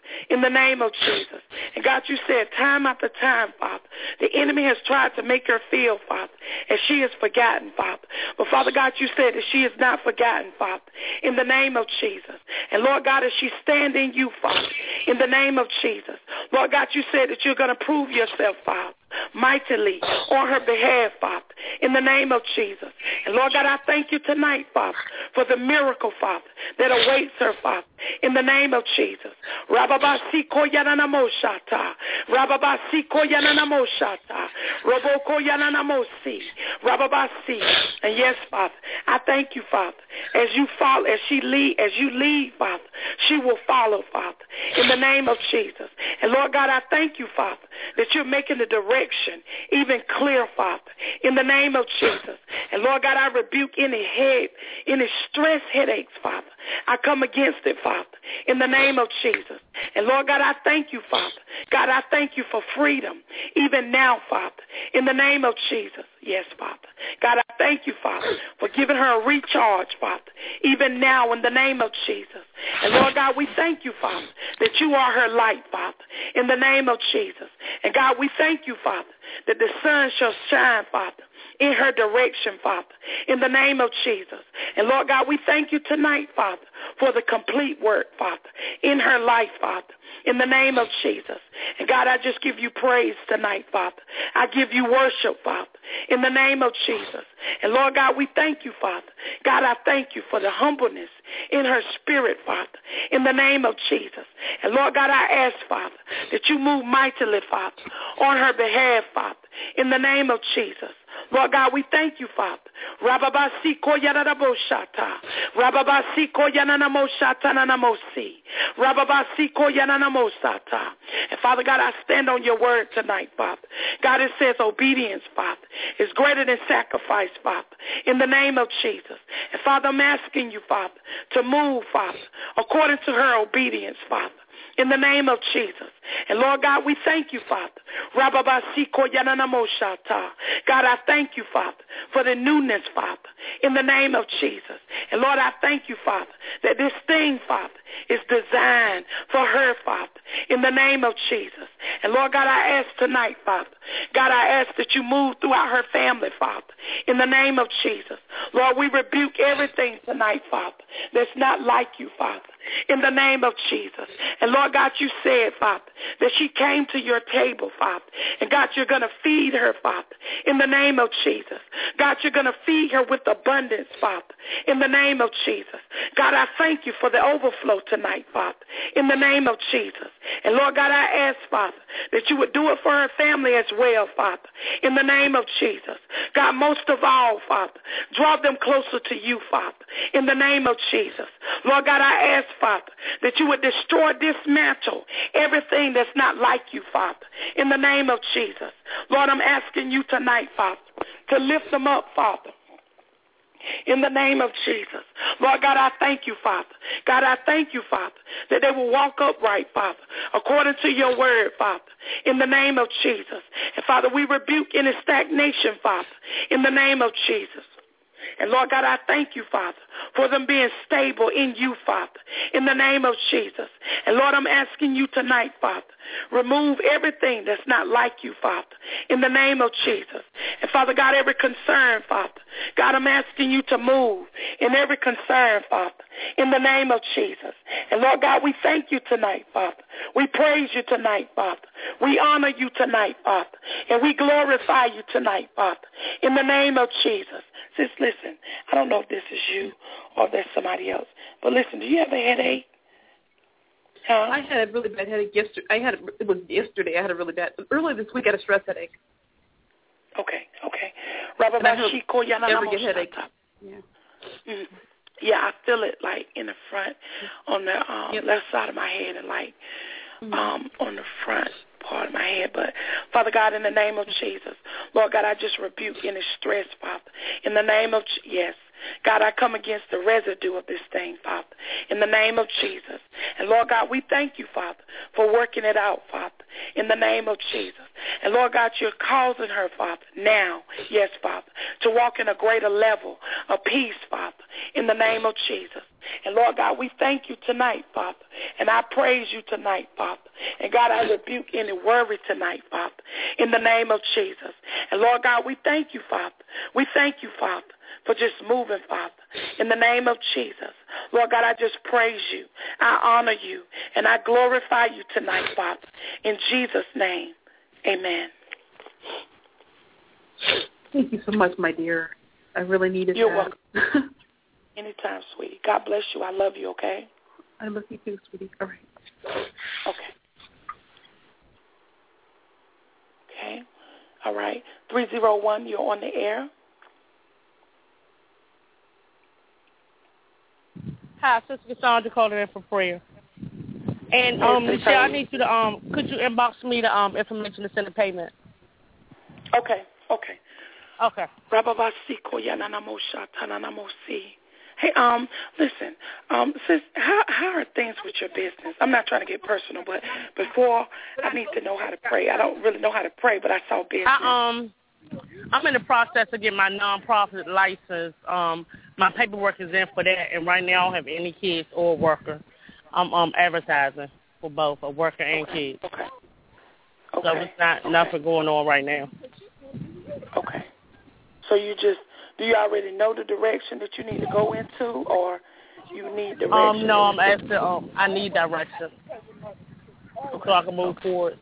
in the name of Jesus. And God, you said time after time, Father, the enemy has tried to make her feel, Father, as she is forgotten, Father. But, Father God, you said that she is not forgotten, Father, in the name of Jesus. And, Lord God, as she stand in you, Father, in the name of Jesus. Lord God, you said that you're going to prove yourself, Father, mightily on her behalf, Father, in the name of Jesus. And, Lord God, I thank you tonight, Father, for the miracle, Father, that awaits her, Father, in the name of Jesus. Rababasiko yananamoshata. Rababasiko yananamoshata. Roboko yananamosi. Rababasi. And yes, Father, I thank you, Father, as you follow, as she lead, as you lead, Father, she will follow, Father, in the name of Jesus. And Lord God, I thank you, Father, that you're making the direction even clear, Father, in the name of Jesus. And Lord God, I rebuke any head, any stress headaches, Father. I come against it, Father, in the name of Jesus. And Lord God, I thank you, Father. God, I thank you for freedom, even now, Father, in the name of Jesus. Yes, Father. God, I thank you, Father, for giving her a recharge, Father, even now in the name of Jesus. And Lord God, we thank you, Father, that you are her light, Father, in the name of Jesus. And God, we thank you, Father, that the sun shall shine, Father, in her direction, Father, in the name of Jesus. And Lord God, we thank you tonight, Father, for the complete work, Father, in her life, Father, in the name of Jesus. And God, I just give you praise tonight, Father. I give you worship, Father, in the name of Jesus. And Lord God, we thank you, Father. God, I thank you for the humbleness in her spirit, Father, in the name of Jesus. And Lord God, I ask, Father, that you move mightily, Father, on her behalf, Father, in the name of Jesus. Lord God, we thank you, Father. Rababasiko yananamoshata. Rababasiko yananamoshata nanamosi. Rababasiko yananamosata. And Father God, I stand on your word tonight, Father. God, it says obedience, Father, is greater than sacrifice, Father, in the name of Jesus. And Father, I'm asking you, Father, to move, Father, according to her obedience, Father, in the name of Jesus. And Lord God, we thank you, Father. Rababasiko yananamoshata. God, I thank you, Father, for the newness, Father, in the name of Jesus. And Lord, I thank you, Father, that this thing, Father, is designed for her, Father, in the name of Jesus. And Lord God, I ask tonight, Father, God, I ask that you move throughout her family, Father, in the name of Jesus. Lord, we rebuke everything tonight, Father, that's not like you, Father, in the name of Jesus. And Lord God, you said, Father, that she came to your table, Father. And God, you're going to feed her, Father, in the name of Jesus. God, you're going to feed her with abundance, Father, in the name of Jesus. God, I thank you for the overflow tonight, Father, in the name of Jesus. And Lord God, I ask, Father, that you would do it for her family as well, Father, in the name of Jesus. God, most of all, Father, draw them closer to you, Father, in the name of Jesus. Lord God, I ask, Father, that you would destroy, dismantle everything that's not like you, Father, in the name of Jesus. Lord, I'm asking you tonight, Father, to lift them up, Father, in the name of Jesus. Lord God, I thank you, Father. God, I thank you, Father, that they will walk upright, Father, according to your word, Father, in the name of Jesus. And Father, we rebuke any stagnation, Father, in the name of Jesus. And Lord God, I thank you, Father, for them being stable in you, Father, in the name of Jesus. And Lord, I'm asking you tonight, Father, remove everything that's not like you, Father, in the name of Jesus. And Father God, every concern, Father, God, I'm asking you to move in every concern, Father, in the name of Jesus. And Lord God, we thank you tonight, Father. We praise you tonight, Father. We honor you tonight, Father. And we glorify you tonight, Father, in the name of Jesus. Sis, listen, I don't know if this is you or if there's somebody else, but listen, do you have a headache? Huh? I had a really bad headache yesterday. I had a, it was yesterday. I had a really bad. Earlier this week, I had a stress headache. Okay, okay. Rabbi Ever get headache? Yeah. Mm-hmm. Yeah, I feel it like in the front, on the um, yep. left side of my head, and like mm-hmm. um, on the front part of my head. But Father God, in the name of Jesus, Lord God, I just rebuke any stress, Father. In the name of yes. God, I come against the residue of this thing, Father, in the name of Jesus. And, Lord God, we thank you, Father, for working it out, Father, in the name of Jesus. And, Lord God, you're causing her, Father, now, yes, Father, to walk in a greater level of peace, Father, in the name of Jesus. And, Lord God, we thank you tonight, Father. And I praise you tonight, Father. And, God, I rebuke any worry tonight, Father, in the name of Jesus. And, Lord God, we thank you, Father. We thank you, Father, for just moving, Father, in the name of Jesus. Lord God, I just praise you. I honor you. And I glorify you tonight, Father, in Jesus' name. Amen. Thank you so much, my dear. I really needed You're that. welcome. Anytime, sweetie. God bless you. I love you, okay? I love you too, sweetie. All right. Okay. Okay. All right. three oh one, you're on the air. Hi, Sister Cassandra calling in for prayer. And um, Michelle, I need you to um, could you inbox me the um information to send the payment? Okay. Okay. Okay. Hey, um, listen, um, sis, how how are things with your business? I'm not trying to get personal, but before I need to know how to pray. I don't really know how to pray, but I saw business. I, um, I'm in the process of getting my nonprofit license. Um, my paperwork is in for that, and right now I don't have any kids or worker. I'm um advertising for both a worker and okay. kids. Okay. Okay. So it's not okay. nothing going on right now. Okay. So you just, do you already know the direction that you need to go into, or you need direction? Um, no, I'm asking, um, I need direction so I can move forward.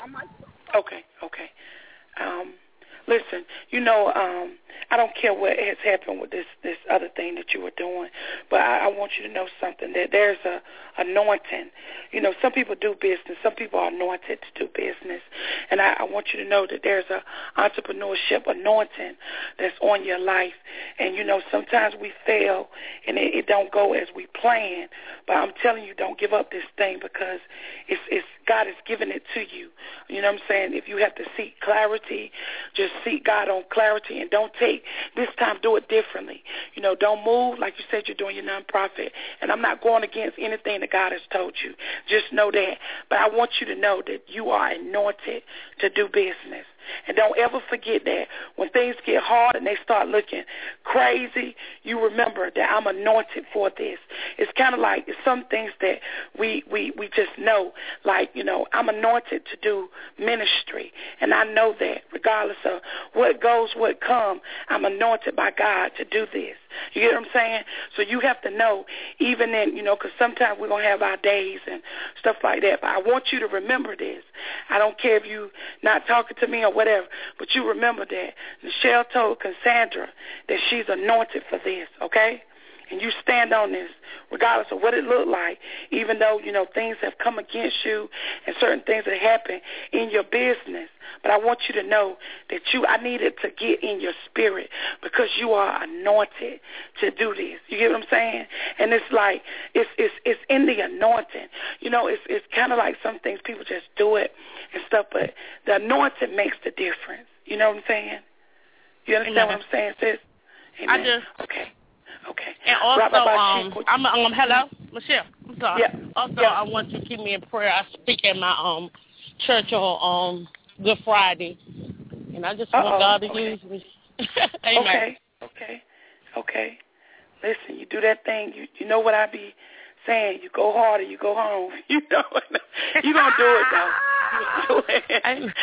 Okay, okay. Um, listen, you know, um, I don't care what has happened with this, this other thing that you were doing, but I, I want you to know something, that there's a anointing. You know, some people do business. Some people are anointed to do business. And I, I want you to know that there's a entrepreneurship anointing that's on your life. And, you know, sometimes we fail and it, it don't go as we plan. But I'm telling you, don't give up this thing, because it's, it's God has given it to you. You know what I'm saying? If you have to seek clarity, just seek God on clarity, and don't take this time, do it differently. You know, don't move like you said you're doing your nonprofit. And I'm not going against anything that God has told you. Just know that. But I want you to know that you are anointed to do business. And don't ever forget that when things get hard and they start looking crazy, you remember that I'm anointed for this. It's kind of like it's some things that we, we, we just know, like, you know, I'm anointed to do ministry. And I know that regardless of what goes, what comes, I'm anointed by God to do this. You get what I'm saying? So you have to know, even in, you know, because sometimes we're going to have our days and stuff like that. But I want you to remember this. I don't care if you not talking to me or whatever, but you remember that Michelle told Cassandra that she's anointed for this, okay? And you stand on this regardless of what it looked like, even though, you know, things have come against you and certain things that happen in your business. But I want you to know that you, I need it to get in your spirit, because you are anointed to do this. You get what I'm saying? And it's like, it's it's it's in the anointing. You know, it's it's kind of like some things people just do it and stuff, but the anointing makes the difference. You know what I'm saying? You understand Amen. what I'm saying, sis? Amen. I do. Okay. Okay. And also, um, I'm, um, hello, Michelle. I'm sorry. Yeah. Also, yeah. I want you to keep me in prayer. I speak at my um church on um Good Friday, and I just Uh-oh. want God to okay. use me. Amen. Okay. Okay. Okay. Listen, you do that thing. You you know what I be saying. You go hard or you go home. You know, you gonna do it though. You do it.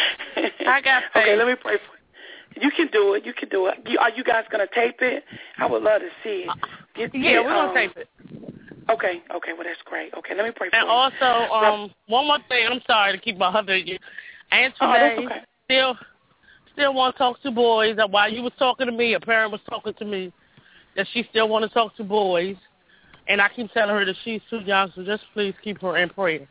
I, I got faith. Okay, let me pray for you. You can do it. You can do it. You, are you guys going to tape it? I would love to see it. Get, yeah, get, we're um, going to tape it. Okay. Okay. Well, that's great. Okay, let me pray for and you. And also, um, one more thing. I'm sorry to keep bothering you. Antoinette oh, that's okay. still, still want to talk to boys. While you was talking to me, a parent was talking to me that she still want to talk to boys. And I keep telling her that she's too young, so just please keep her in prayer.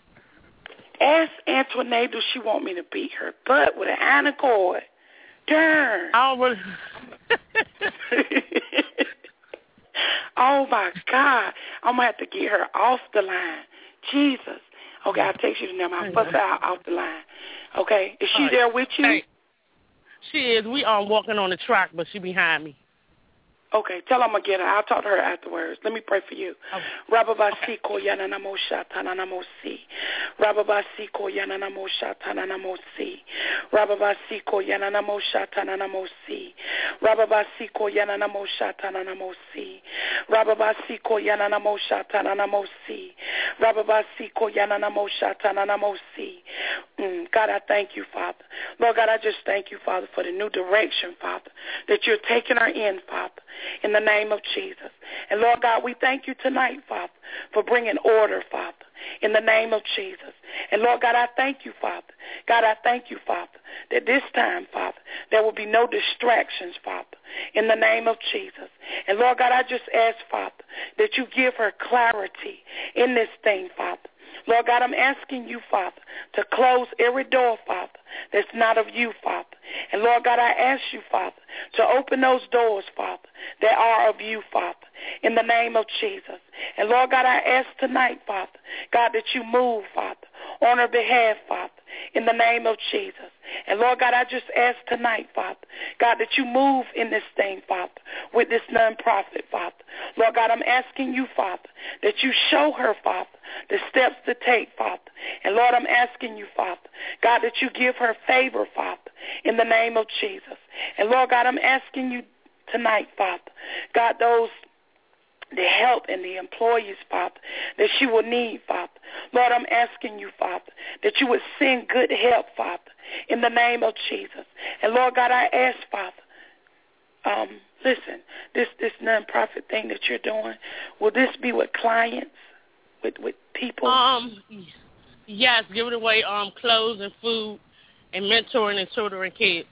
Ask Antoinette, does she want me to beat her butt with an iron cord? Darn. I don't really. Oh, my God. I'm going to have to get her off the line. Jesus. Okay, I'll text you the number. I'll fuss her out off the line. Okay. Is she right. there with you? Hey, she is. We are walking on the track, but she behind me. Okay, tell her I'm going to get her. I'll talk to her afterwards. Let me pray for you. Rababasiko yananamosha tananamosi. Rababasiko yananamosha tananamosi. Rababasiko yananamosha tananamosi. Rababasiko yananamosha tananamosi. Rababasiko yananamosha tananamosi. Rababasiko yananamosha tananamosi. God, I thank you, Father. Lord God, I just thank you, Father, for the new direction, Father, that you're taking her in, Father, in the name of Jesus. And Lord God, we thank you tonight, Father, for bringing order, Father, in the name of Jesus. And Lord God, I thank you, Father. God, I thank you, Father, that this time, Father, there will be no distractions, Father, in the name of Jesus. And Lord God, I just ask, Father, that you give her clarity in this thing, Father. Lord God, I'm asking you, Father, to close every door, Father, that's not of you, Father. And Lord God, I ask you, Father, to open those doors, Father, that are of you, Father, in the name of Jesus. And Lord God, I ask tonight, Father, God, that you move, Father, on her behalf, Father, in the name of Jesus. And Lord God, I just ask tonight, Father, God, that you move in this thing, Father, with this nonprofit, Father. Lord God, I'm asking you, Father, that you show her, Father, the steps to take, Father. And Lord, I'm asking you, Father, God, that you give her favor, Father, in the name of Jesus. And Lord God, I'm asking you tonight, Father, God, those the help and the employees, Father, that she will need, Father. Lord, I'm asking you, Father, that you would send good help, Father, in the name of Jesus. And Lord God, I ask, Father, um, listen, this this nonprofit thing that you're doing, will this be with clients, with with people? Um, yes, giving away um clothes and food, and mentoring and tutoring kids.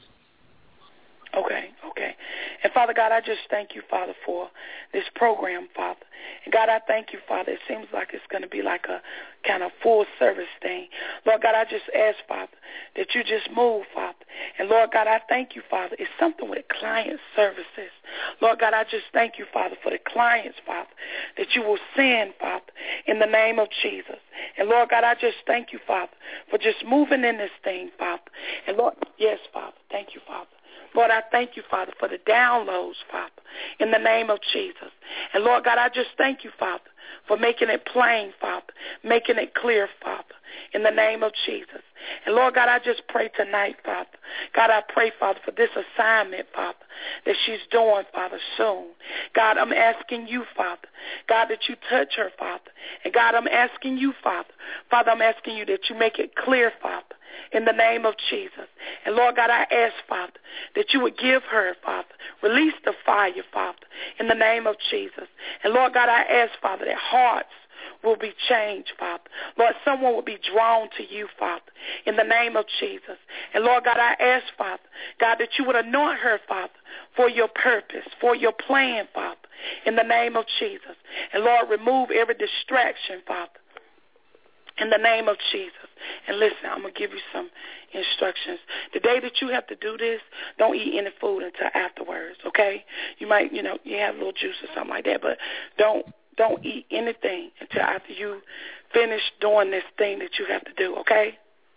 Okay, okay. And Father God, I just thank you, Father, for this program, Father. And God, I thank you, Father. It seems like it's going to be like a kind of full service thing. Lord God, I just ask, Father, that you just move, Father. And Lord God, I thank you, Father. It's something with client services. Lord God, I just thank you, Father, for the clients, Father, that you will send, Father, in the name of Jesus. And Lord God, I just thank you, Father, for just moving in this thing, Father. And Lord, yes, Father, thank you, Father. Lord, I thank you, Father, for the downloads, Father, in the name of Jesus. And Lord God, I just thank you, Father, for making it plain, Father, making it clear, Father, in the name of Jesus. And Lord God, I just pray tonight, Father. God, I pray, Father, for this assignment, Father, that she's doing, Father, soon. God, I'm asking you, Father, God, that you touch her, Father. And God, I'm asking you, Father, Father, I'm asking you that you make it clear, Father, in the name of Jesus. And Lord God, I ask, Father, that you would give her, Father, release the fire, Father, in the name of Jesus. And Lord God, I ask, Father, that hearts will be changed, Father. Lord, someone will be drawn to you, Father, in the name of Jesus. And Lord God, I ask, Father, God, that you would anoint her, Father, for your purpose, for your plan, Father, in the name of Jesus. And Lord, remove every distraction, Father, in the name of Jesus. And listen, I'm going to give you some instructions. The day that you have to do this, don't eat any food until afterwards, okay? You might, you know, you have a little juice or something like that, but don't don't eat anything until after you finish doing this thing that you have to do, okay?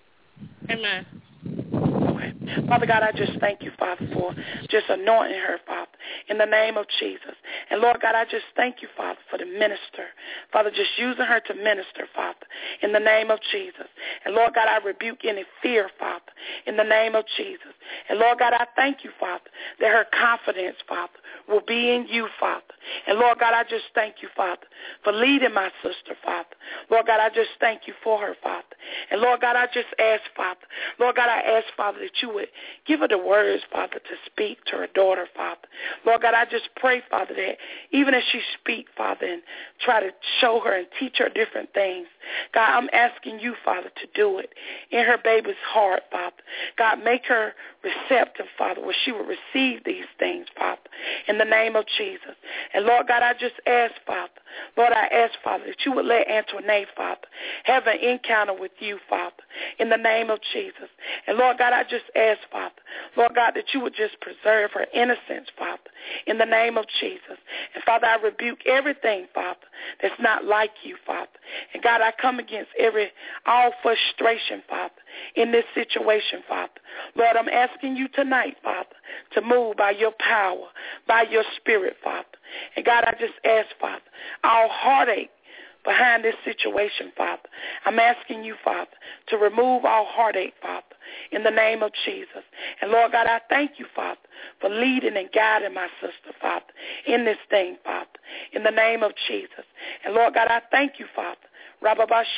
Amen. Okay. Father God, I just thank you, Father, for just anointing her, Father, in the name of Jesus. And Lord God, I just thank you, Father, for the minister. Father, just using her to minister, Father, in the name of Jesus. And Lord God, I rebuke any fear, Father, in the name of Jesus. And Lord God, I thank you, Father, that her confidence, Father, will be in you, Father. And Lord God, I just thank you, Father, for leading my sister, Father. Lord God, I just thank you for her, Father. And Lord God, I just ask, Father, Lord God, I ask, Father, that you would give her the words, Father, to speak to her daughter, Father. Lord God, I just pray, Father, that even as she speak, Father, and try to show her and teach her different things, God, I'm asking you, Father, to do it in her baby's heart, Father. God, make her receptive, Father, where she will receive these things, Father, in the name of Jesus. And Lord God, I just ask, Father, Lord, I ask, Father, that you would let Antoinette, Father, have an encounter with you, Father, in the name of Jesus. And Lord God, I just ask, Father, Lord God, that you would just preserve her innocence, Father, in the name of Jesus. And Father, I rebuke everything, Father, that's not like you, Father. And God, I come against every, all frustration, Father, in this situation, Father. Lord, I'm asking you tonight, Father, to move by your power, by your spirit, Father. And God, I just ask, Father, all heartache behind this situation, Father. I'm asking you, Father, to remove all heartache, Father, in the name of Jesus. And Lord God, I thank you, Father, for leading and guiding my sister, Father, in this thing, Father, in the name of Jesus. And Lord God, I thank you, Father. God,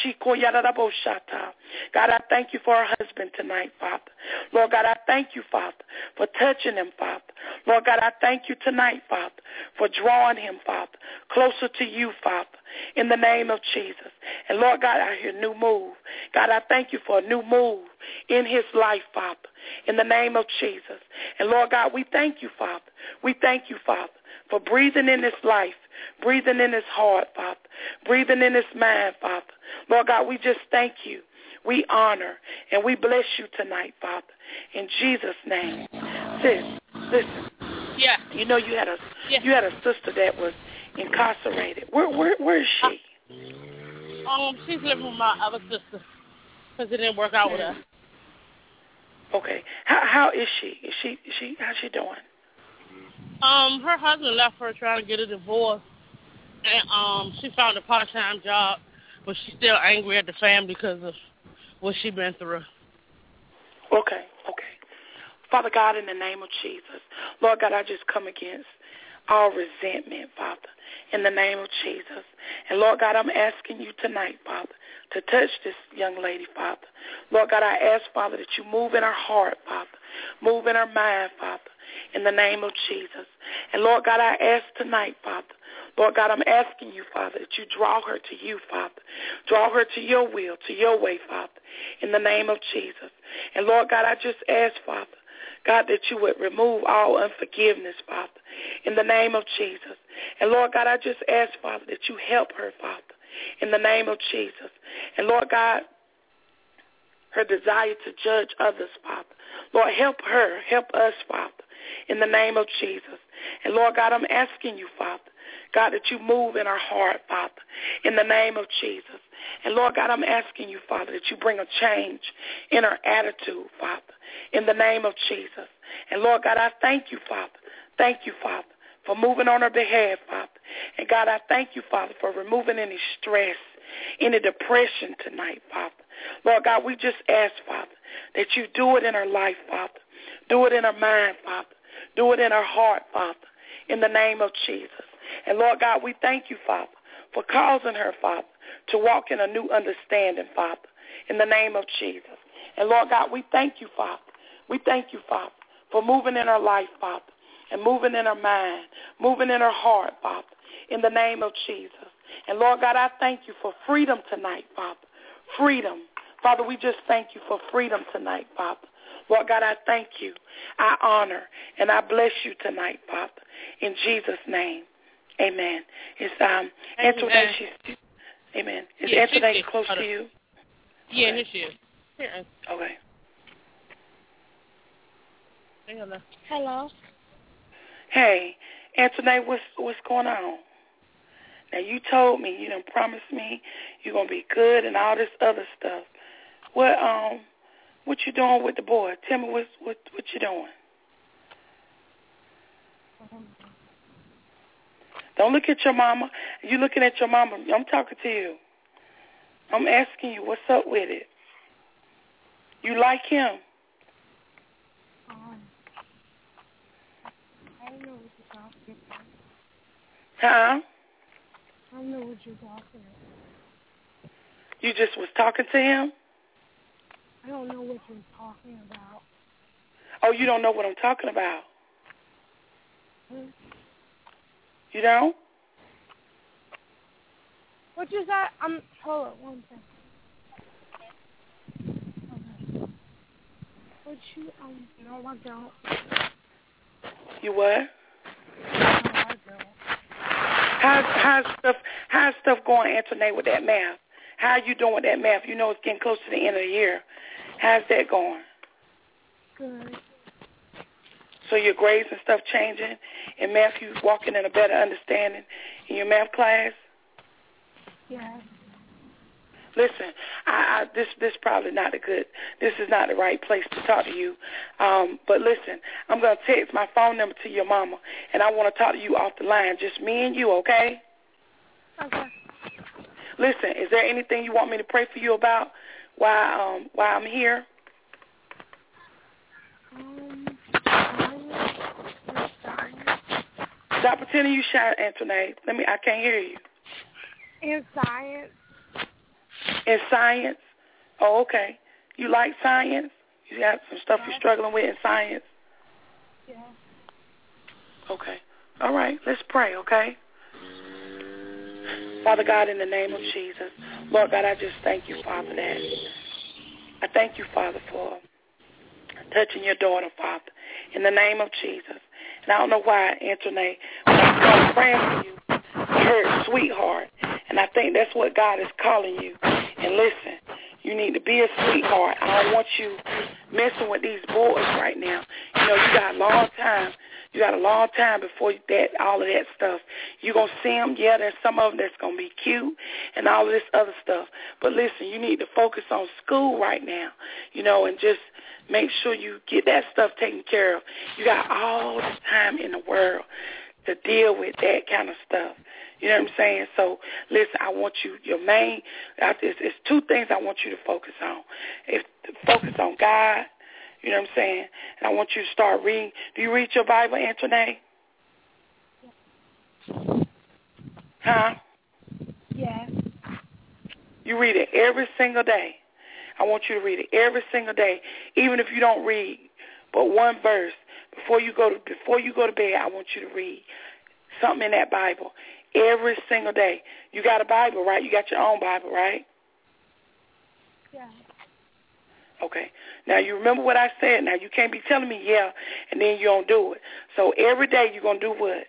I thank you for her husband tonight, Father. Lord God, I thank you, Father, for touching him, Father. Lord God, I thank you tonight, Father, for drawing him, Father, closer to you, Father, in the name of Jesus. And Lord God, I hear new move. God, I thank you for a new move in his life, Father, in the name of Jesus. And Lord God, we thank you, Father. We thank you, Father, for breathing in his life, breathing in his heart, Father, breathing in his mind, Father. Lord God, we just thank you. We honor and we bless you tonight, Father, in Jesus' name. Sis, listen. Yeah. You know you had a yeah. you had a sister that was incarcerated. Where where where is she? Um, she's living with my other sister because it didn't work out with her. Okay. How how is she? Is she is she how's she doing? Um, her husband left her trying to get a divorce, and um, she found a part-time job, but she's still angry at the family because of what she's been through. Okay, okay. Father God, in the name of Jesus, Lord God, I just come against all resentment, Father, in the name of Jesus. And Lord God, I'm asking you tonight, Father, to touch this young lady, Father. Lord God, I ask, Father, that you move in her heart, Father, move in her mind, Father, in the name of Jesus. And Lord God, I ask tonight, Father, Lord God, I'm asking you, Father, that you draw her to you, Father. Draw her to your will, to your way, Father, in the name of Jesus. And Lord God, I just ask, Father, God, that you would remove all unforgiveness, Father, in the name of Jesus. And Lord God, I just ask, Father, that you help her, Father, in the name of Jesus. And Lord God, her desire to judge others, Father. Lord, help her, help us, Father, in the name of Jesus. And Lord God, I'm asking you, Father, God, that you move in our heart, Father, in the name of Jesus. And Lord God, I'm asking you, Father, that you bring a change in our attitude, Father, in the name of Jesus. And Lord God, I thank you, Father. Thank you, Father, for moving on our behalf, Father. And God, I thank you, Father, for removing any stress, any depression tonight, Father. Lord God, we just ask, Father, that you do it in our life, Father. Do it in our mind, Father. Do it in our heart, Father, in the name of Jesus. And Lord God, we thank you, Father, for causing her, Father, to walk in a new understanding, Father, in the name of Jesus. And Lord God, we thank you, Father. We thank you, Father, for moving in her life, Father, and moving in her mind, moving in her heart, Father, in the name of Jesus. And Lord God, I thank you for freedom tonight, Father. Freedom. Father, we just thank you for freedom tonight, Father. Lord God, I thank you. I honor and I bless you tonight, Father, in Jesus' name. Amen. Is um Antoinette, she's Amen. Is yeah, Antoinette close to you? Yeah, okay. here she is. Here. Okay. Hello. Hello. Hey, Antoinette, what's what's going on? Now you told me, you done promised me you're gonna be good and all this other stuff. What um what you doing with the boy? Tell me what what what you doing. Um, Don't look at your mama. You looking at your mama. I'm talking to you. I'm asking you, what's up with it? You like him? Um, I don't know what you're talking about. Huh? I don't know what you're talking about. You just was talking to him? I don't know what you're talking about. Oh, you don't know what I'm talking about? Hmm? You don't? What is that? Um, hold on one second. Okay. What you, um, no, I don't. You what? No, I don't. How's, how's stuff, how's stuff going, Antoinette, with that math? How are you doing with that math? You know it's getting close to the end of the year. How's that going? Good. So your grades and stuff changing? In math, you walking in a better understanding in your math class? Yes. Listen, I, I this this probably not a good. This is not the right place to talk to you. Um, but listen, I'm gonna text my phone number to your mama, and I want to talk to you off the line, just me and you, okay? Okay. Listen, is there anything you want me to pray for you about while um while I'm here? Um, science. Science. Stop pretending you shy, Antoinette. Let me. I can't hear you. In science. In science? Oh, okay. You like science? You got some stuff Yeah. you're struggling with in science? Yeah. Okay. All right. Let's pray, okay? Father God, in the name of Jesus, Lord God, I just thank you, Father, that I thank you, Father, for touching your daughter, Father, in the name of Jesus. And I don't know why, Antoinette, when I started praying for you, I heard sweetheart. And I think that's what God is calling you. And listen, you need to be a sweetheart. I don't want you messing with these boys right now. You know, you got a long time. You got a long time before that, all of that stuff. You're going to see them. Yeah, there's some of them that's going to be cute and all of this other stuff. But listen, you need to focus on school right now, you know, and just make sure you get that stuff taken care of. You got all the time in the world to deal with that kind of stuff. You know what I'm saying? So, listen, I want you, your main, it's, it's two things I want you to focus on. It's to focus on God, you know what I'm saying? And I want you to start reading. Do you read your Bible, Antoinette? Huh? Yes. You read it every single day. I want you to read it every single day, even if you don't read but one verse. Before you go to before you go to bed, I want you to read something in that Bible every single day. You got a Bible, right? You got your own Bible, right? Yeah. Okay. Now, you remember what I said. Now, you can't be telling me, yeah, and then you don't do it. So every day you're going to do what?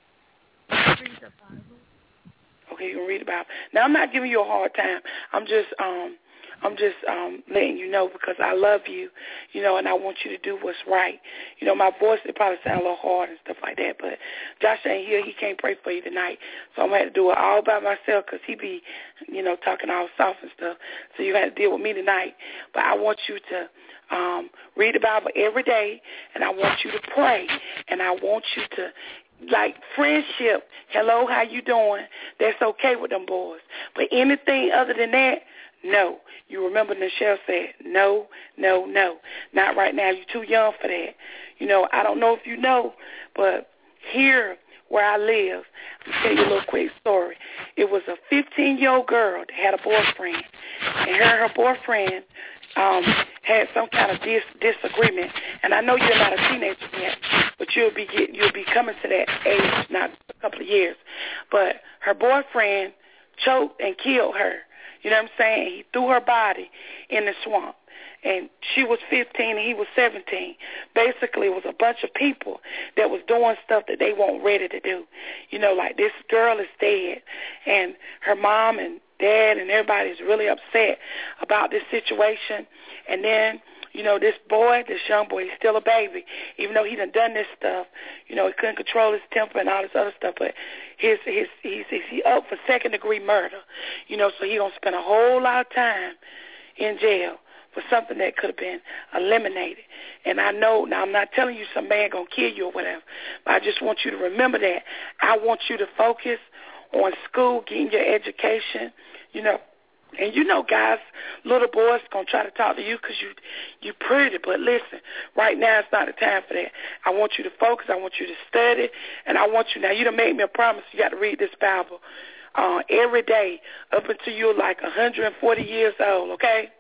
Read the Bible. Okay, you're going to read the Bible. Now, I'm not giving you a hard time. I'm just um, I'm just um, letting you know because I love you, you know, and I want you to do what's right. You know, my voice, it probably sounds a little hard and stuff like that, but Josh ain't here. He can't pray for you tonight, so I'm going to have to do it all by myself because he be, you know, talking all soft and stuff, so you have to deal with me tonight. But I want you to um, read the Bible every day, and I want you to pray, and I want you to like friendship, hello, how you doing? That's okay with them boys. But anything other than that, no. You remember Nichelle said, no, no, no. Not right now. You're too young for that. You know, I don't know if you know, but here where I live, I'll tell you a little quick story. It was a fifteen-year-old girl that had a boyfriend, and her and her boyfriend um, had some kind of dis- disagreement. And I know you're not a teenager yet, but you'll be get, you'll be coming to that age, not a couple of years. But her boyfriend choked and killed her. You know what I'm saying? He threw her body in the swamp. And she was fifteen and he was seventeen. Basically, it was a bunch of people that was doing stuff that they weren't ready to do. You know, like this girl is dead, and her mom and dad and everybody is really upset about this situation. And then, you know, this boy, this young boy, he's still a baby. Even though he done done this stuff, you know, he couldn't control his temper and all this other stuff. But his his he's he's up for second degree murder. You know, so he gonna spend a whole lot of time in jail for something that could have been eliminated. And I know, now I'm not telling you some man going to kill you or whatever, but I just want you to remember that. I want you to focus on school, getting your education, you know. And you know, guys, little boys going to try to talk to you because you, you're pretty. But listen, right now it's not the time for that. I want you to focus. I want you to study. And I want you, now you done made me a promise. You got to read this Bible uh, every day up until you're like one hundred forty years old, okay?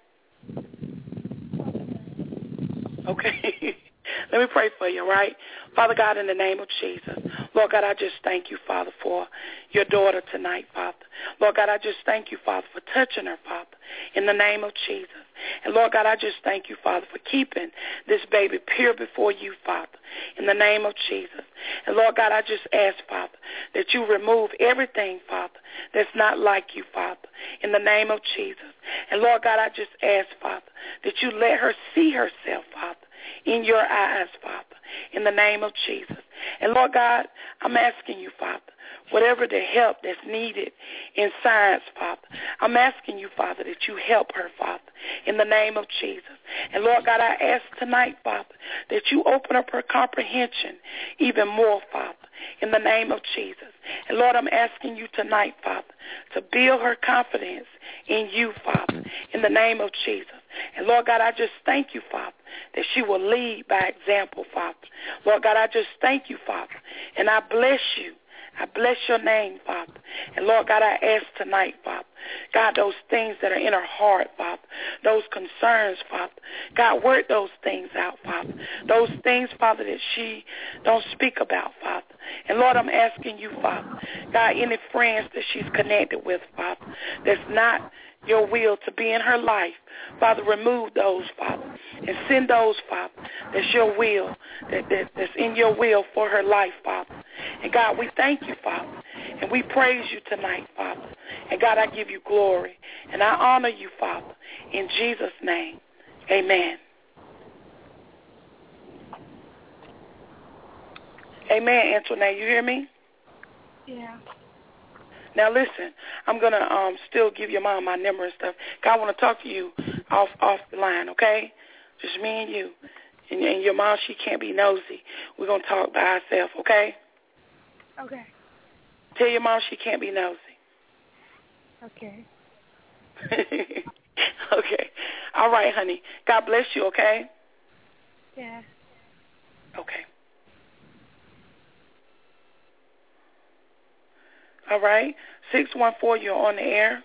Okay. Let me pray for you, all right? Father God, in the name of Jesus, Lord God, I just thank you, Father, for your daughter tonight, Father. Lord God, I just thank you, Father, for touching her, Father, in the name of Jesus. And Lord God, I just thank you, Father, for keeping this baby pure before you, Father, in the name of Jesus. And Lord God, I just ask, Father, that you remove everything, Father, that's not like you, Father, in the name of Jesus. And Lord God, I just ask, Father, that you let her see herself, Father, in your eyes, Father, in the name of Jesus. And Lord God, I'm asking you, Father, whatever the help that's needed in science, Father. I'm asking you, Father, that you help her, Father, in the name of Jesus. And, Lord God, I ask tonight, Father, that you open up her comprehension even more, Father, in the name of Jesus. And, Lord, I'm asking you tonight, Father, to build her confidence in you, Father, in the name of Jesus. And, Lord God, I just thank you, Father, that she will lead by example, Father. Lord God, I just thank you, Father, and I bless you. I bless your name, Father. And, Lord God, I ask tonight, Father, God, those things that are in her heart, Father, those concerns, Father, God, work those things out, Father, those things, Father, that she don't speak about, Father. And, Lord, I'm asking you, Father, God, any friends that she's connected with, Father, that's not your will to be in her life, Father, remove those, Father, and send those, Father, that's your will, that, that that's in your will for her life, Father. And, God, we thank you, Father, and we praise you tonight, Father. And, God, I give you glory, and I honor you, Father, in Jesus' name. Amen. Amen, Antoinette, you hear me? Yeah. Now, listen, I'm going to um, still give your mom my number and stuff. God, I want to talk to you off off the line, okay? Just me and you. And, and your mom, she can't be nosy. We're going to talk by ourselves, okay? Okay. Tell your mom she can't be nosy. Okay. Okay. All right, honey. God bless you, okay? Yeah. Okay. All right. six one four, you're on the air.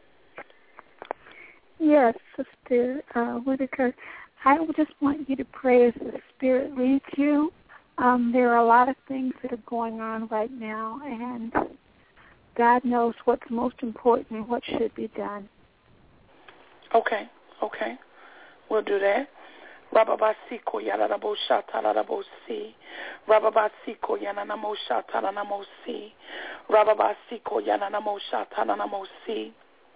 Yes, Sister uh, Whitaker. I would just want you to pray as the Spirit leads you. Um, there are a lot of things that are going on right now, and God knows what's most important and what should be done. Okay, okay. We'll do that. Rababasiko yananamo shatananamosi. Rababasiko yananamo shatananamosi. Rababasiko yananamo shatananamosi.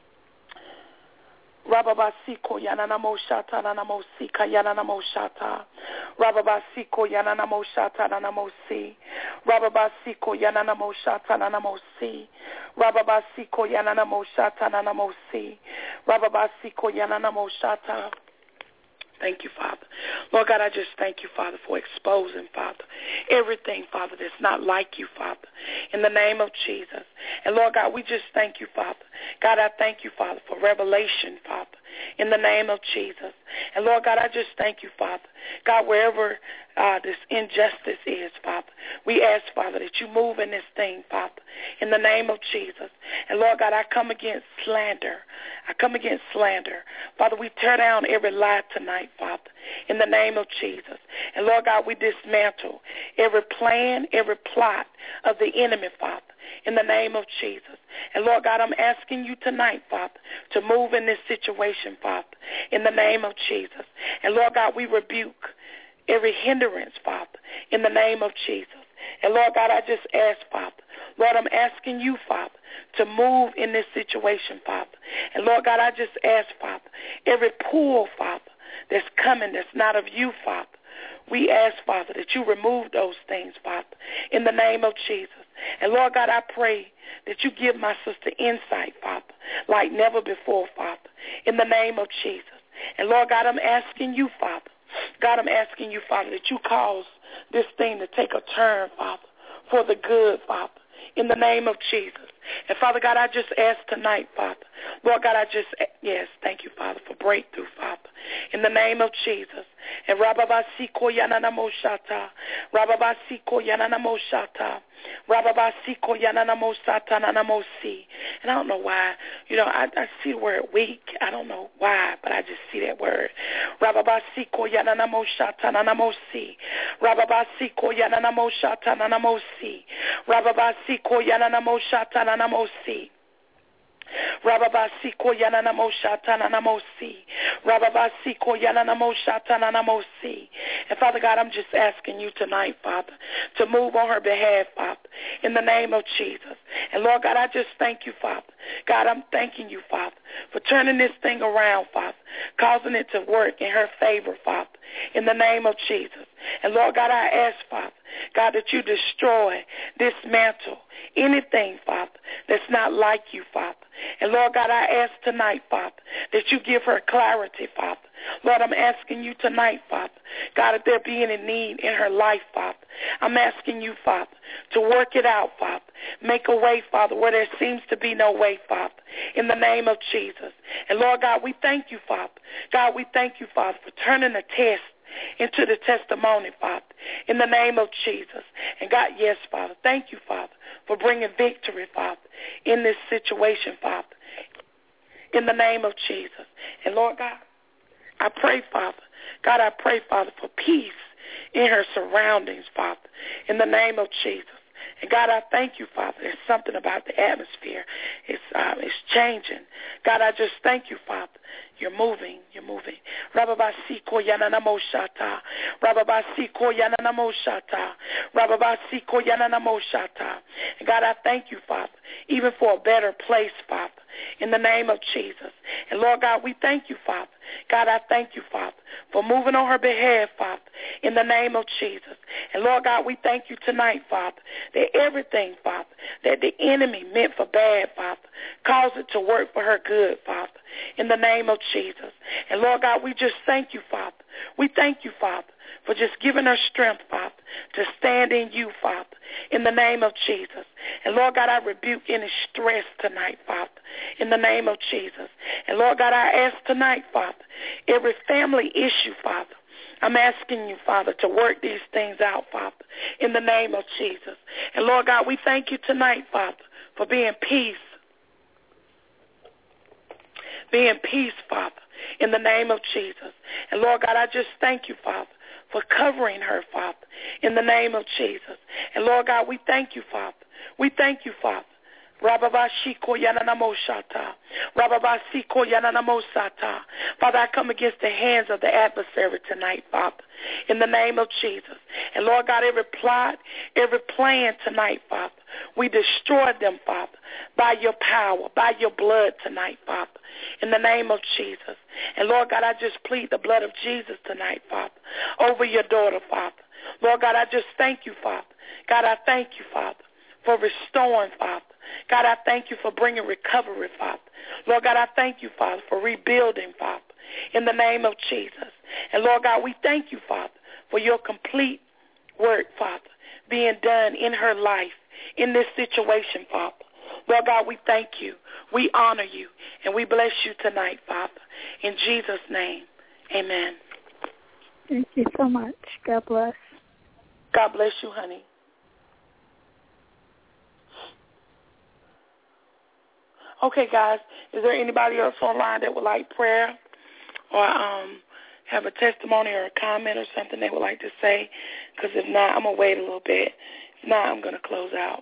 Rababasiko yananamo shatananamosi kayananamo shata. Rababasiko yananamo shatananamosi. Rababasiko yananamo shatananamosi. Rababasiko yananamo shatananamosi. Rababasiko yananamo shata. Thank you, Father. Lord God, I just thank you, Father, for exposing, Father, everything, Father, that's not like you, Father, in the name of Jesus. And, Lord God, we just thank you, Father. God, I thank you, Father, for revelation, Father, in the name of Jesus. And, Lord God, I just thank you, Father. God, wherever uh, this injustice is, Father, we ask, Father, that you move in this thing, Father, in the name of Jesus. And, Lord God, I come against slander. I come against slander. Father, we tear down every lie tonight, Father, in the name of Jesus. And, Lord God, we dismantle every plan, every plot of the enemy, Father, in the name of Jesus. And, Lord God, I'm asking you tonight, Father, to move in this situation, Father, in the name of Jesus. And, Lord God, we rebuke every hindrance, Father, in the name of Jesus. And, Lord God, I just ask, Father, Lord, I'm asking you, Father, to move in this situation, Father. And, Lord God, I just ask, Father, every pull, Father, that's coming that's not of you, Father, we ask, Father, that you remove those things, Father, in the name of Jesus. And, Lord God, I pray that you give my sister insight, Father, like never before, Father, in the name of Jesus. And, Lord God, I'm asking you, Father, God, I'm asking you, Father, that you cause this thing to take a turn, Father, for the good, Father, in the name of Jesus. And, Father God, I just ask tonight, Father, Lord God, I just, yes, thank you, Father, for breakthrough, Father, in the name of Jesus. And Rababasiko Yananamo Shata, Rababasiko Yananamo Shata, Rababasiko Yananamo Sata Nanamosi. And I don't know why, you know, I, I see the word weak. I don't know why, but I just see that word. Rababasiko Yananamo Shata Nanamosi, Rababasiko Yananamo Shata Nanamosi, Rababasiko Yananamo Shata Nanamosi. Rababasiko yananamo shatananamosi. Rababasiko yananamo shatananamosi. And, Father God, I'm just asking you tonight, Father, to move on her behalf, Father, in the name of Jesus. And, Lord God, I just thank you, Father. God, I'm thanking you, Father, for turning this thing around, Father. causing it to work in her favor, Father, in the name of Jesus. And, Lord God, I ask, Father, God, that you destroy, dismantle anything, Father, that's not like you, Father. And, Lord God, I ask tonight, Father, that you give her clarity, Father. Lord, I'm asking you tonight, Father, God, if there be any need in her life, Father, I'm asking you, Father, to work it out, Father. Make a way, Father, where there seems to be no way, Father, in the name of Jesus. And, Lord God, we thank you, Father. God, we thank you, Father, for turning the test into the testimony, Father, in the name of Jesus. And, God, yes, Father, thank you, Father, for bringing victory, Father, in this situation, Father, in the name of Jesus. And, Lord God, I pray, Father, God, I pray, Father, for peace in her surroundings, Father, in the name of Jesus. And, God, I thank you, Father. There's something about the atmosphere. It's, uh, it's changing. God, I just thank you, Father. You're moving. You're moving. Rababasiko yananamo shata. Rababasiko yananamo shata. Rababasiko yananamo shata. And, God, I thank you, Father, even for a better place, Father, in the name of Jesus. And, Lord God, we thank you, Father. God, I thank you, Father, for moving on her behalf, Father, in the name of Jesus. And, Lord God, we thank you tonight, Father, that everything, Father, that the enemy meant for bad, Father, cause it to work for her good, Father, in the name of Jesus. And, Lord God, we just thank you, Father. We thank you, Father, for just giving her strength, Father, to stand in you, Father, in the name of Jesus. And, Lord God, I rebuke any stress tonight, Father, in the name of Jesus. And, Lord God, I ask tonight, Father, every family issue, Father, I'm asking you, Father, to work these things out, Father, in the name of Jesus. And, Lord God, we thank you tonight, Father, for being peace. Being peace, Father, in the name of Jesus. And, Lord God, I just thank you, Father, for covering her, Father, in the name of Jesus. And, Lord God, we thank you, Father. We thank you, Father. Rababashiko yananamo shata. Rababasiko yananamo sata. Father, I come against the hands of the adversary tonight, Father, in the name of Jesus. And, Lord God, every plot, every plan tonight, Father, we destroy them, Father, by your power, by your blood tonight, Father, in the name of Jesus. And, Lord God, I just plead the blood of Jesus tonight, Father, over your daughter, Father. Lord God, I just thank you, Father. God, I thank you, Father, for restoring, Father. God, I thank you for bringing recovery, Father. Lord God, I thank you, Father, for rebuilding, Father, in the name of Jesus. And, Lord God, we thank you, Father, for your complete work, Father, being done in her life, in this situation, Father. Lord God, we thank you. We honor you, and we bless you tonight, Father. In Jesus' name, amen. Thank you so much. God bless. God bless you, honey. Okay, guys, is there anybody else online that would like prayer or um, have a testimony or a comment or something they would like to say? Because if not, I'm going to wait a little bit. If not, I'm going to close out.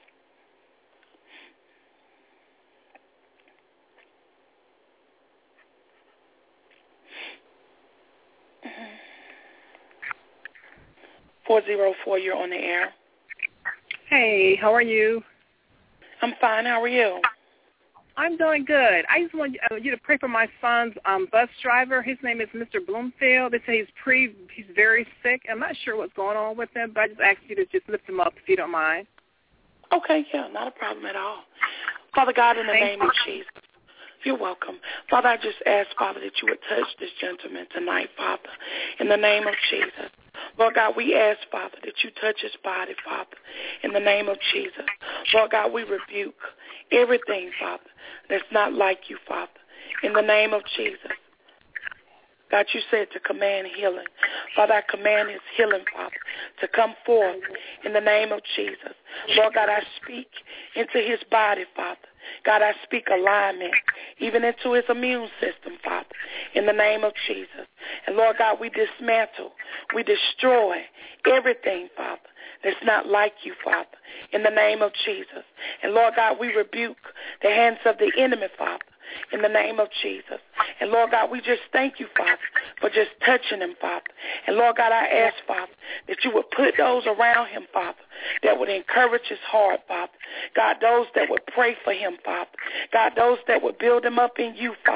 four oh four, you're on the air. Hey, how are you? I'm fine. How are you? I'm doing good. I just want you to pray for my son's um, bus driver. His name is Mister Bloomfield. They say he's pre, he's very sick. I'm not sure what's going on with him, but I just ask you to just lift him up if you don't mind. Okay, yeah, not a problem at all. Father God, in the Thank name you. of Jesus, you're welcome. Father, I just ask, Father, that you would touch this gentleman tonight, Father, in the name of Jesus. Lord God, we ask, Father, that you touch his body, Father, in the name of Jesus. Lord God, we rebuke everything, Father, that's not like you, Father, in the name of Jesus. God, you said to command healing. Father, I command his healing, Father, to come forth in the name of Jesus. Lord God, I speak into his body, Father. God, I speak alignment, even into his immune system, Father, in the name of Jesus. And, Lord God, we dismantle, we destroy everything, Father, that's not like you, Father, in the name of Jesus. And, Lord God, we rebuke the hands of the enemy, Father, in the name of Jesus. And, Lord God, we just thank you, Father, for just touching him, Father. And, Lord God, I ask, Father, that you would put those around him, Father, that would encourage his heart, Father. God, those that would pray for him, Father. God, those that would build him up in you, Father,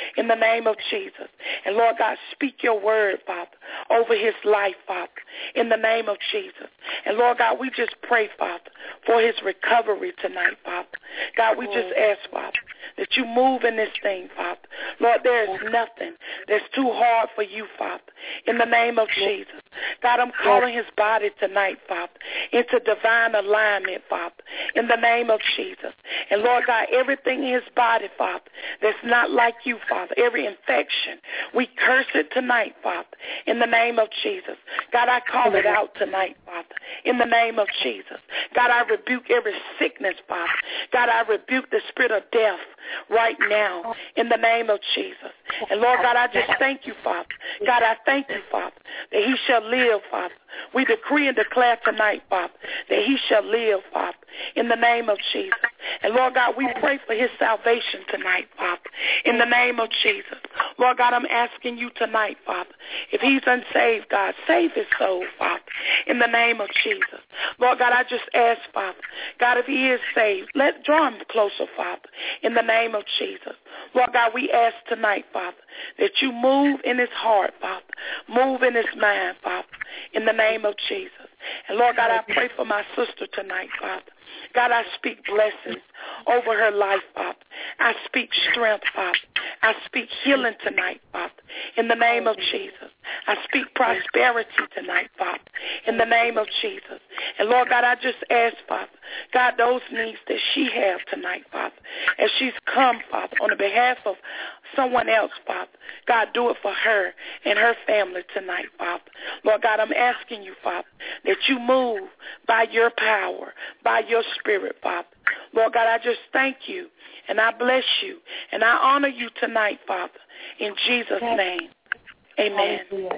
in the name of Jesus. And Lord God, speak your word, Father, over his life, Father, in the name of Jesus. And Lord God, we just pray, Father, for his recovery tonight, Father. God, we just ask, Father, that you move in this thing, Father. Lord, there is nothing that's too hard for you, Father, in the name of Jesus. God, I'm calling his body tonight, Father, into divine alignment, Father, in the name of Jesus. And Lord God, everything in his body, Father, that's not like you, Father, every infection, we curse it tonight, Father, in the name of Jesus. God, I call it out tonight, Father, in the name of Jesus. God, I rebuke every sickness, Father. God, I rebuke the spirit of death right now in the name of Jesus. And Lord God, I just thank you, Father. God, I thank you, Father, that he shall live, Father. We decree and declare tonight, Father, that he shall live, Father, in the name of Jesus. And Lord God, we pray for his salvation tonight, Father, in the name of Jesus. Lord God, I'm asking you tonight, Father, if he's unsaved, God, save his soul, Father, in the name of Jesus. Lord God, I just ask, Father, God, if he is saved, let draw him closer, Father, in the name of Jesus. Lord God, we ask tonight, Father, that you move in his heart, Father, move in his mind, Father, in the name of Jesus. And Lord God, I pray for my sister tonight, Father. God, I speak blessings over her life, Father. I speak strength, Father. I speak healing tonight, Father, in the name of Jesus. I speak prosperity tonight, Father, in the name of Jesus. And Lord God, I just ask, Father, God, those needs that she has tonight, Father, as she's come, Father, on the behalf of someone else, Father, God, do it for her and her family tonight, Father. Lord God, I'm asking you, Father, that you move by your power, by your spirit, Father. Lord God, I just thank you, and I bless you, and I honor you tonight, Father, in Jesus' name. Amen.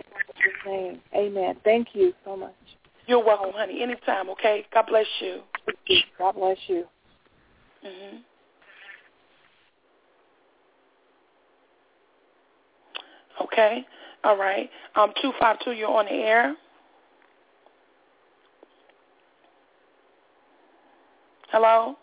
Amen. Amen. Thank you so much. You're welcome, honey. Anytime, okay? God bless you. God bless you. Mm-hmm. Okay. All right. Um, two five two, you're on the air. Hello?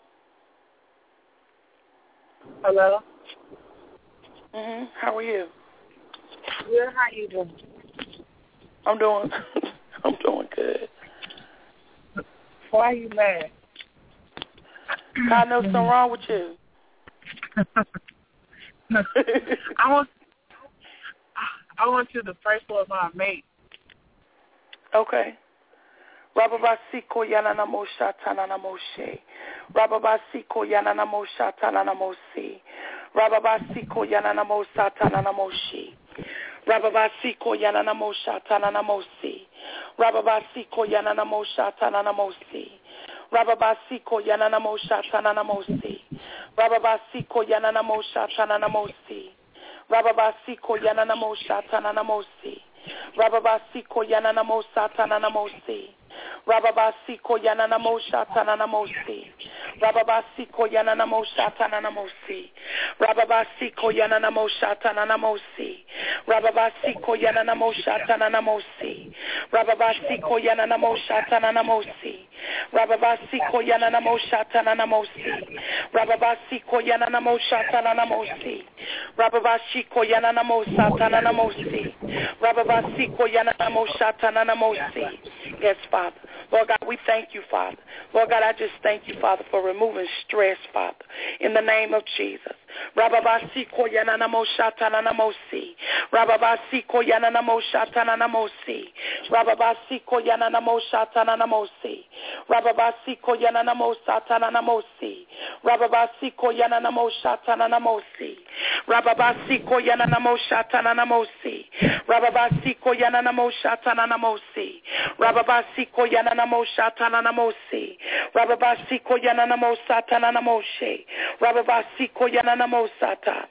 Hello? Mm-hmm. How are you? Good. How you doing? I'm doing I'm doing good. Why are you mad? God knows something wrong with you. I want I want you to pray for my mate. Okay. Rababasiko yanana mosha tanana moshe. Rababasiko yanana mosha tanana mosi. Rababasiko yanana mosha tanana moshi. Rababasiko yanana mosha tanana mosi. Rababasiko yanana mosha tanana mosi. Rababasiko yanana mosha tanana mosi. Rababasiko yanana mosha tanana mosi. Rababasiko yanana mosha tanana mosi. Rababasiko yanana mosha tanana mosi. Rababasiko yanana mosha tanana mosi. Rababasiko yanana mosha tanana mosi. Rababasiko yanana mosha tanana mosi. Rababasiko yanana mosha tanana mosi. Rababasiko yanana mosha tanana mosi. Rababasiko yanana mosha tanana mosi. Rababasiko yanana mosha tanana mosi. Rababasiko yanana mosha tanana mosi. Rababasiko yanana mosha tanana mosi. Yes, Father. Lord God, we thank you, Father. Lord God, I just thank you, Father, for removing stress, Father, in the name of Jesus. Rababasiko yanana mosha tanana mosi. Rababasiko yanana mosha tanana mosi. Rababasiko yanana mosha tanana mosi. Rababasiko yanana mosha tanana mosi. Rababasiko yanana mosha tanana mosi. Rababasiko yanana mosha tanana mosi. Rababasiko yanana mosha tanana mosi. Rababasiko yanana mosha tanana mosi. Rababasiko yanana mosha tanana moshi. Rababasiko yanana mosata.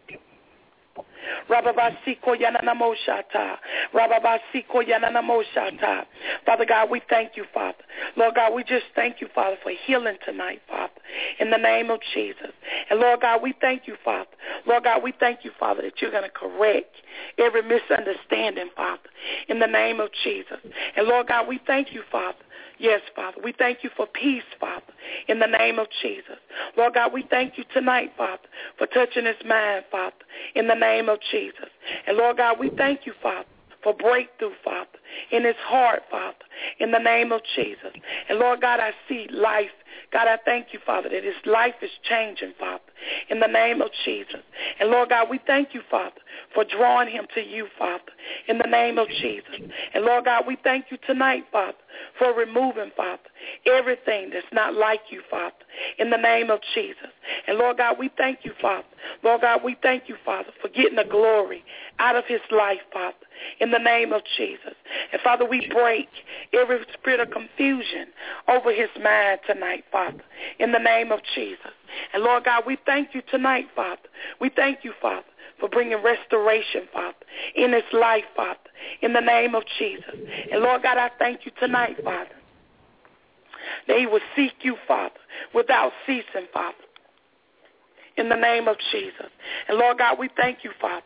Rababasiko yanana moshata. Rababasiko yanana moshata. Father God, we thank you, Father. Lord God, we just thank you, Father, for healing tonight, Father, in the name of Jesus. And Lord God, we thank you, Father. Lord God, we thank you, Father, that you're going to correct every misunderstanding, Father, in the name of Jesus. And Lord God, we thank you, Father. Yes, Father. We thank you for peace, Father, in the name of Jesus. Lord God, we thank you tonight, Father, for touching his mind, Father, in the name of Jesus. And Lord God, we thank you, Father, for breakthrough, Father, in his heart, Father, in the name of Jesus. And Lord God, I see life. God, I thank you, Father, that his life is changing, Father, in the name of Jesus. And Lord God, we thank you, Father, for drawing him to you, Father, in the name of Jesus. And Lord God, we thank you tonight, Father, for removing, Father, everything that's not like you, Father, in the name of Jesus. And Lord God, we thank you, Father. Lord God, we thank you, Father, for getting the glory out of his life, Father, in the name of Jesus. And Father, we break every spirit of confusion over his mind tonight, Father, in the name of Jesus. And Lord God, we thank you tonight, Father. We thank you, Father, for bringing restoration, Father, in his life, Father, in the name of Jesus. And Lord God, I thank you tonight, Father, that he will seek you, Father, without ceasing, Father, in the name of Jesus. And Lord God, we thank you, Father.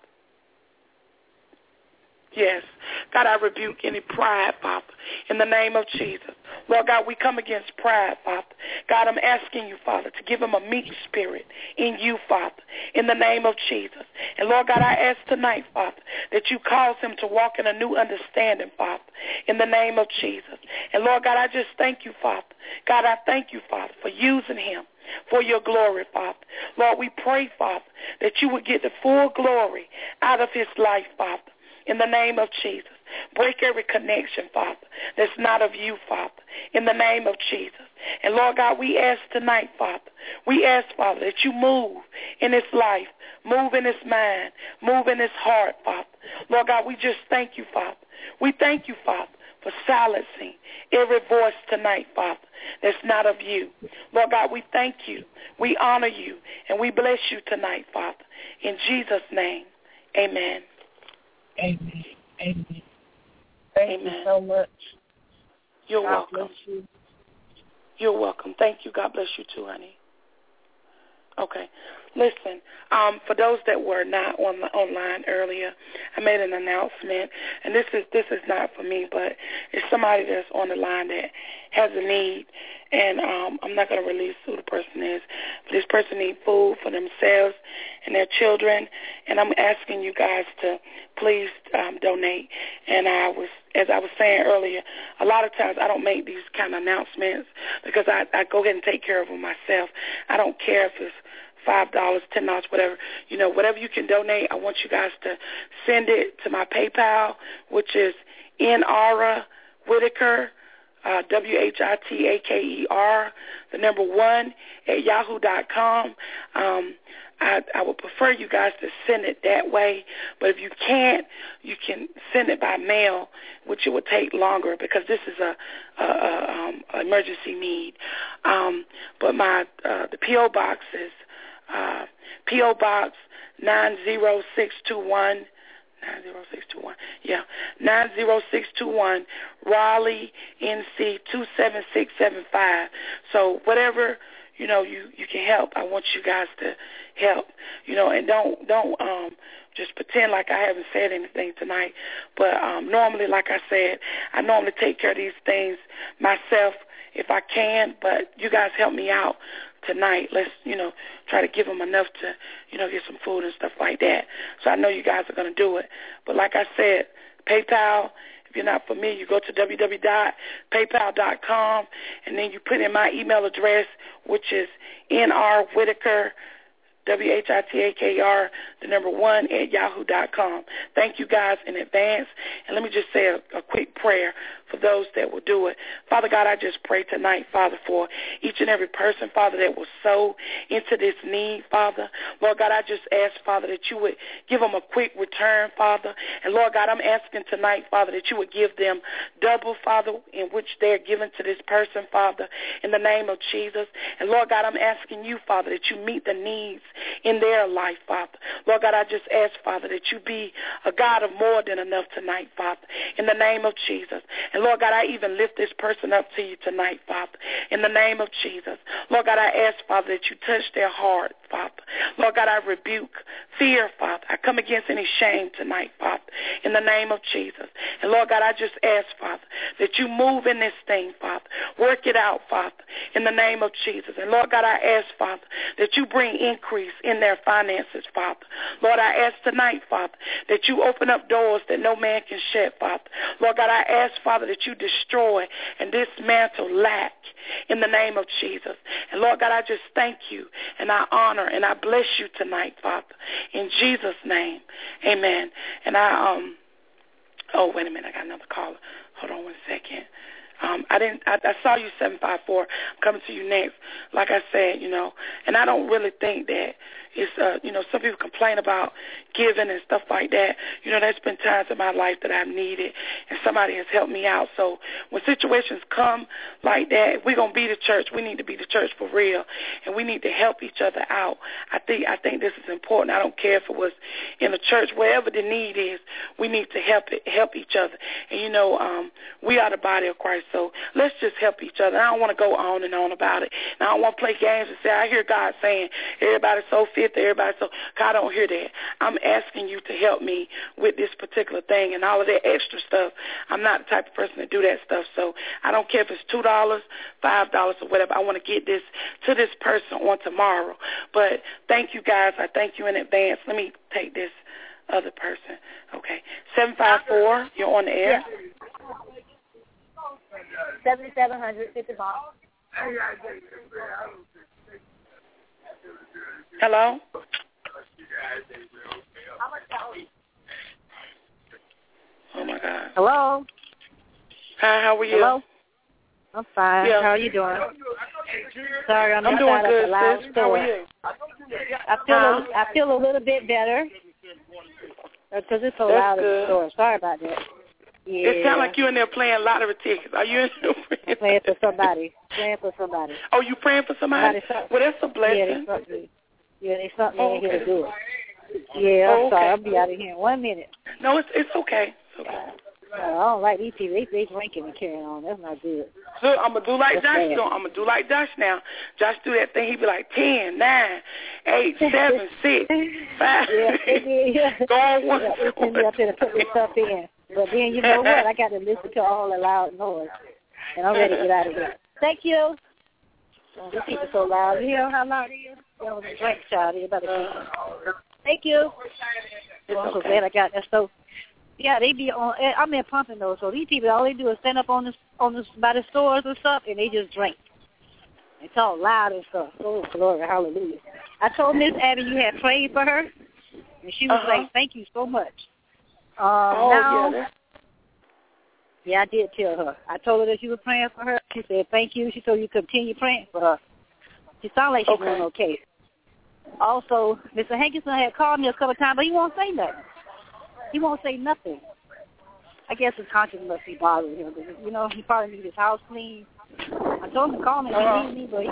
Yes. God, I rebuke any pride, Father, in the name of Jesus. Lord God, we come against pride, Father. God, I'm asking you, Father, to give him a meek spirit in you, Father, in the name of Jesus. And Lord God, I ask tonight, Father, that you cause him to walk in a new understanding, Father, in the name of Jesus. And Lord God, I just thank you, Father. God, I thank you, Father, for using him for your glory, Father. Lord, we pray, Father, that you would get the full glory out of his life, Father, in the name of Jesus. Break every connection, Father, that's not of you, Father, in the name of Jesus. And Lord God, we ask tonight, Father, we ask, Father, that you move in his life, move in his mind, move in his heart, Father. Lord God, we just thank you, Father. We thank you, Father, for silencing every voice tonight, Father, that's not of you. Lord God, we thank you, we honor you, and we bless you tonight, Father. In Jesus' name, amen. Amen. Amen. Thank Amen. you so much. You're God welcome. bless you. You're welcome. Thank you. God bless you too, honey. Okay. Listen, um, for those that were not on online earlier, I made an announcement, and this is this is not for me, but it's somebody that's on the line that has a need, and um, I'm not going to release who the person is, but this person needs food for themselves and their children, and I'm asking you guys to please um, donate. And I was, as I was saying earlier, a lot of times I don't make these kind of announcements because I, I go ahead and take care of them myself. I don't care if it's five dollars, ten dollars, whatever. You know, whatever you can donate, I want you guys to send it to my PayPal, which is Nara Whitaker, uh, W H I T A K E R, the number one, at yahoo dot com. Um, I, I would prefer you guys to send it that way, but if you can't, you can send it by mail, which it would take longer because this is a, a, a um, emergency need. Um, but my uh, the P O box is uh, P O Box nine zero six two one. Nine zero six two one, yeah, nine zero six two one, Raleigh, N C two seven six seven five. So whatever you know you, you can help, I want you guys to help. You know, and don't don't um just pretend like I haven't said anything tonight. But um, normally, like I said, I normally take care of these things myself if I can. But you guys help me out tonight. Let's, you know, try to give them enough to, you know, get some food and stuff like that. So I know you guys are going to do it. But like I said, PayPal, if you're not familiar, you go to w w w dot paypal dot com, and then you put in my email address, which is N R Whitaker, W H I T A K R, the number one, at yahoo dot com. Thank you guys in advance. And let me just say a, a quick prayer for those that will do it. Father God, I just pray tonight, Father, for each and every person, Father, that will sow into this need, Father. Lord God, I just ask, Father, that you would give them a quick return, Father. And Lord God, I'm asking tonight, Father, that you would give them double, Father, in which they're given to this person, Father, in the name of Jesus. And Lord God, I'm asking you, Father, that you meet the needs in their life, Father. Lord God, I just ask, Father, that you be a God of more than enough tonight, Father, in the name of Jesus. And Lord God, I even lift this person up to you tonight, Father, in the name of Jesus. Lord God, I ask, Father, that you touch their heart, Father. Lord God, I rebuke, fear, Father. I come against any shame tonight, Father, in the name of Jesus. And, Lord God, I just ask, Father, that you move in this thing, Father. Work it out, Father, in the name of Jesus. And, Lord God, I ask, Father, that you bring increase in their finances, Father. Lord, I ask tonight, Father, that you open up doors that no man can shut, Father. Lord God, I ask, Father, that you destroy and dismantle lack in the name of Jesus. And, Lord God, I just thank you and I honor and I bless you tonight, Father, in Jesus' name. Amen. And I, um, oh, wait a minute. I got another caller. Hold on one second. Um, I didn't. I, I saw you seven five four. I'm coming to you next. Like I said, you know, and I don't really think that it's. Uh, you know, some people complain about giving and stuff like that. You know, there's been times in my life that I've needed, and somebody has helped me out. So when situations come like that, if we're gonna be the church, we need to be the church for real, and we need to help each other out. I think. I think this is important. I don't care if it was in the church, wherever the need is, we need to help it, help each other. And you know, um, we are the body of Christ. So let's just help each other. I don't want to go on and on about it. And I don't want to play games and say, I hear God saying, everybody's so filthy, everybody's so, God, I don't hear that. I'm asking you to help me with this particular thing and all of that extra stuff. I'm not the type of person to do that stuff. So I don't care if it's two dollars, five dollars, or whatever. I want to get this to this person on tomorrow. But thank you, guys. I thank you in advance. Let me take this other person. Okay. seven five four, you're on the air. Yeah. seventy-seven hundred fifty bucks. Hello? Oh, my God. Hello? Hi, how are you? Hello? I'm fine. Yeah. How are you doing? Sorry, I'm, I'm doing good, a loud sis. store. How are you? I feel, huh? a, I feel a little bit better because it's so That's loud good. in the store. Sorry about that. Yeah. It sounds like you're in there playing lottery tickets. Are you in there praying? Playing for somebody. Playing for somebody. Oh, you praying for somebody? somebody well, that's a blessing. Yeah, they sent me. Yeah, they sent me oh, in okay. here to do it. Yeah, I'm oh, okay. sorry. I'll be out of here in one minute. No, it's it's okay. It's okay. Uh, I don't like these people. They, they drinking and carrying on. That's not good. So I'm going to do like That's Josh bad. do. I'm going to do like Josh now. Josh do that thing. He be like ten, nine, eight, seven, six, five. Yeah, they, yeah. Go on one. Yeah, they send me up here to put this stuff in. But then you know what? I got to listen to all the loud noise. And I'm ready to get out of here. Thank you. Oh, these people so loud. You hear how loud it is? That was a drink child. You better uh, Thank you. It's I'm so okay. glad I got that stuff. Yeah, they be on. I'm in pumping though, so these people all they do is stand up on this on this by the stores and stuff, and they just drink. It's all loud and stuff. Oh glory, hallelujah! I told Miss Abby you had prayed for her, and she was uh-huh. like, "Thank you so much." Um, oh now, yeah. yeah, I did tell her. I told her that you were praying for her. She said, "Thank you." She told you continue praying for her. She sounded like she's okay. doing okay. Also, Mister Hankinson had called me a couple of times, but he won't say nothing. He won't say nothing. I guess his conscience must be bothering him. You know, he probably needs his house clean. I told him to call me if uh-huh. he needs me, but he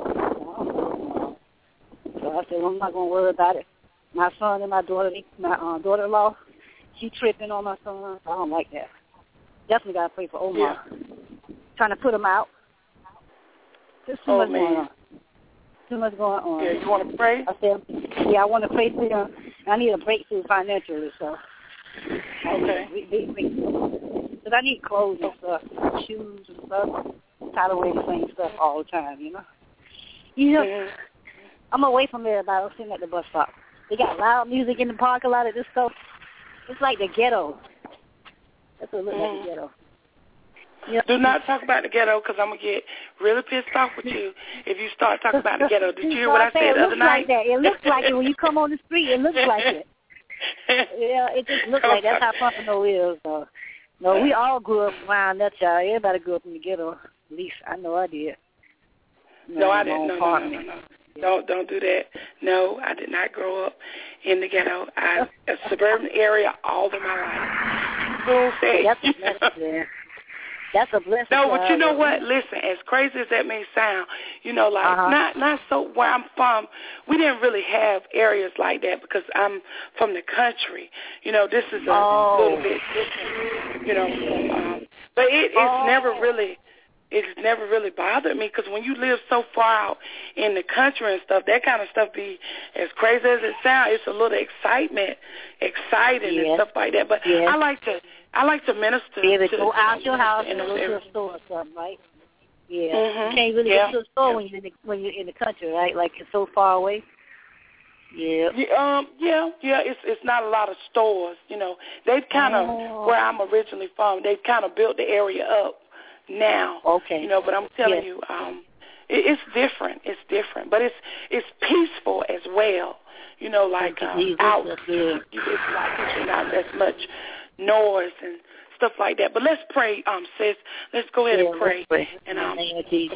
was. So I said, well, I'm not going to worry about it. My son and my daughter, my uh, daughter-in-law, she tripping on my son. I don't like that. Definitely got to pray for Omar. Yeah. Trying to put him out. There's too oh, much man. going on. Too much going on. Yeah, you want to pray? I said, yeah, I want to pray for him. I need a breakthrough financially, so. Okay. Because I need clothes and stuff, shoes and stuff. I'm tired of wearing the same stuff all the time, you know. You know, mm-hmm. I'm away from everybody. I'm sitting at the bus stop. They got loud music in the parking lot of this stuff. It's like the ghetto. That's what it looks mm-hmm. like, the ghetto. You know, Do not talk about the ghetto because I'm going to get really pissed off with you if you start talking about the ghetto. Did you hear what I said the other night? It looks like that. It looks like it when you come on the street. It looks like it. Yeah, it just looks like that's how Pompano is. So. No, we all grew up around that child. Everybody grew up in the ghetto. At least I know I did. No, no I didn't. No, no, no, no, no. Don't don't do that. No, I did not grow up in the ghetto. I a suburban area all of my life. Boom, say. That's a blessing. That's a blessing. No, but you know what? Listen, as crazy as that may sound, you know, like uh-huh. not not so where I'm from, we didn't really have areas like that because I'm from the country. You know, this is a oh. little bit different. You know, um, but it, it's oh. never really. it's never really bothered me because when you live so far out in the country and stuff, that kind of stuff be as crazy as it sounds. It's a little excitement, exciting yes. and stuff like that. But yes. I like to, I like to minister. Be able to to go out your house and and go to a store or something, right? Yeah, mm-hmm. you can't really yeah. go to a store yeah. when you're in the, when you're in the country, right? Like it's so far away. Yeah. yeah. Um. Yeah. Yeah. It's it's not a lot of stores. You know, they've kind of oh. where I'm originally from. They've kind of built the area up now. Okay. You know, but I'm telling yes. you, um, it, it's different. It's different, but it's it's peaceful as well. You know, like um, out. Yeah. It's like not as much noise and stuff like that. But let's pray, um, sis. Let's go ahead yeah, and pray. pray. And um, okay.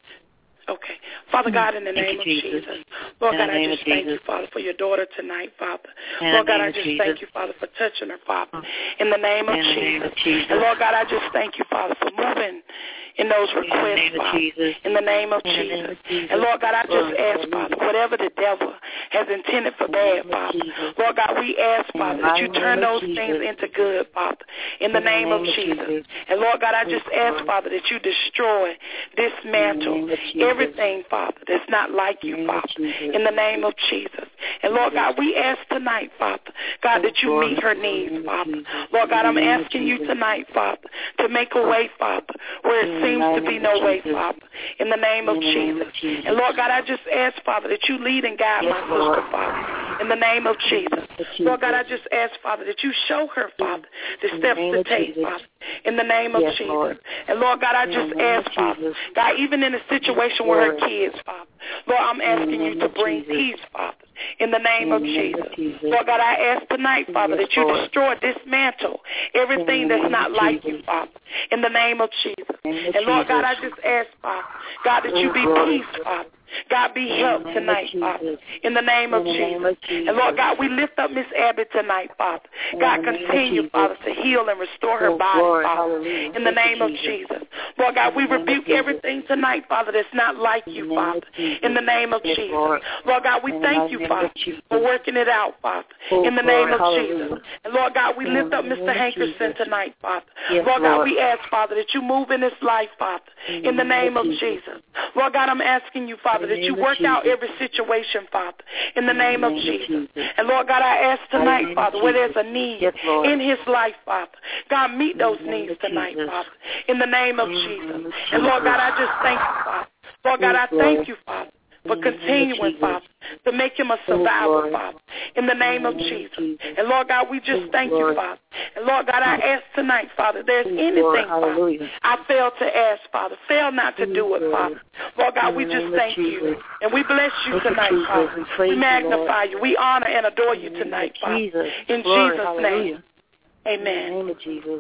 Okay. Father God, in the name you, of Jesus, Jesus. Lord God, I just thank you, Father, for your daughter tonight, Father. In Lord God, I just Jesus. thank you, Father, for touching her, Father, in the name of, in the Jesus. Name of Jesus. And Lord God, I just thank you, Father, for moving in those requests, in Father, in the name of, in Jesus. The name of Jesus. And Lord God, I just ask, Father, whatever the devil has intended for bad, Father, Lord God, we ask, Father, that you turn those things into good, Father, in the name of Jesus. And Lord God, I just ask, Father, that you destroy, dismantle everything, Father, that's not like you, Father, in the name of Jesus. And Lord God, we ask tonight, Father, God, that you meet her needs, Father. Lord God, I'm asking you tonight, Father, to make a way, Father, where it seems to be no way, Father, in the name of Jesus. And Lord God, I just ask, Father, that you lead and guide my sister, Father, in the name of Jesus. Lord God, I just ask, Father, that you show her, Father, the steps to take, Father, in the name of Jesus. And Lord God, I just ask, Father, God, even in a situation where her kids, Father, Lord, I'm asking you to bring peace, Father, in the name of Jesus. Lord God, I ask tonight, Father, that you destroy, dismantle everything that's not like you, Father, in the name of Jesus. And Lord God, I just ask, Father, God, that you be peace, Father. God, be help tonight, Father, in the name of Jesus. And Lord God, we lift up Miss Abby tonight, Father. God, continue, Father, to heal and restore her body, Father, in the name of Jesus. Lord God, we rebuke everything tonight, Father, that's not like you, Father, in the name of Jesus. Lord God, we thank you, Father, for working it out, Father, in the name of Jesus. And Lord God, we lift up Mister Hankerson tonight, Father. Lord God, we ask, Father, that you move in his life, Father, in the name of Jesus. Lord God, I'm asking you, Father, that you work out every situation, Father, in the name of Jesus. And Lord God, I ask tonight, Father, where there's a need in his life, Father, God, meet those needs tonight, Father, in the name of Jesus. And Lord God, I just thank you, Father. Lord God, I thank you, Father, for continuing, Father, to make him a survivor, Father, in the name of Jesus. And Lord God, we just thank you, Father. And Lord God, I ask tonight, Father, if there's anything, Father, I failed to ask, Father, fail not to do it, Father. Lord God, we just thank you. And we bless you tonight, Father. We magnify you. We honor and adore you tonight, Father. In Jesus' name. Amen. In the name of Jesus.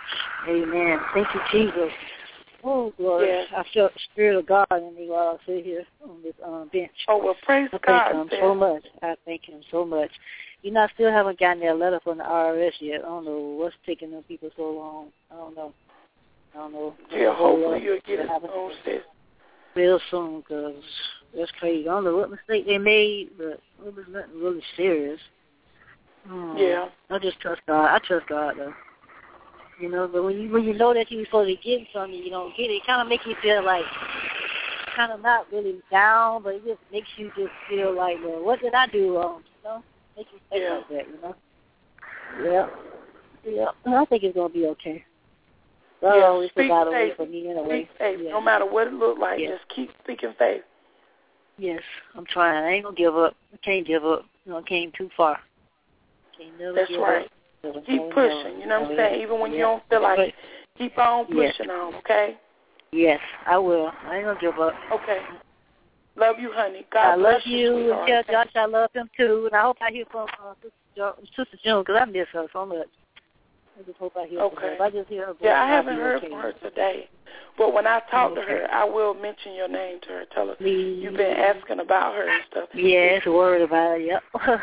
Amen. Thank you, Jesus. Oh, glory. Yes. I felt the Spirit of God in me while I sit here on this um, bench. Oh, well, praise I God. I thank him so much. I thank him so much. You know, I still haven't gotten that letter from the I R S yet. I don't know what's taking them people so long. I don't know. I don't know. Yeah, hopefully you'll get it soon, sis. Real soon, because that's crazy. I don't know what mistake they made, but it was nothing really serious. Hmm. Yeah. I just trust God. I trust God, though. You know, but when you when you know that you're supposed to get something, you don't get it. It kind of makes you feel like, kind of not really down, but it just makes you just feel like, well, what did I do wrong? You know, makes you think yeah. like that. You know. Yeah. Yeah. And I think it's gonna be okay. God yeah. always Speak provide a faith. way for me anyway. Speak faith. Yeah. No matter what it looks like, yeah. just keep speaking faith. Yes, I'm trying. I ain't gonna give up. I can't give up. You know, I came too far. Can't never That's give right. up. Keep pushing, you know what I'm saying? Even when you don't feel like it, keep on pushing yes. on, okay? Yes, I will. I ain't going to give up. Okay. Love you, honey. God I bless love you. you. Tell Josh I love him, too. And I hope I hear from uh, Sister June, because I miss her so much. I just hope I hear okay. from her. If I just hear her voice, yeah, I haven't I'll be heard okay. from her today. But when I talk okay. to her, I will mention your name to her. Tell her Please. You've been asking about her and stuff. Yes, worried about it. Yep.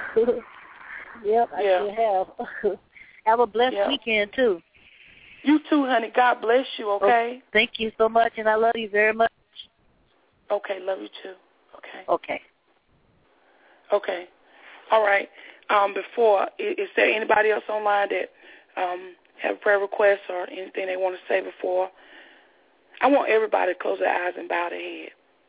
yep, I yeah. sure have. Have a blessed yep. weekend, too. You too, honey. God bless you, okay? Oh, thank you so much, and I love you very much. Okay, love you too. Okay. Okay. Okay. All right. Um, before, is, is there anybody else online that um, have prayer requests or anything they want to say before I want everybody to close their eyes and bow their head.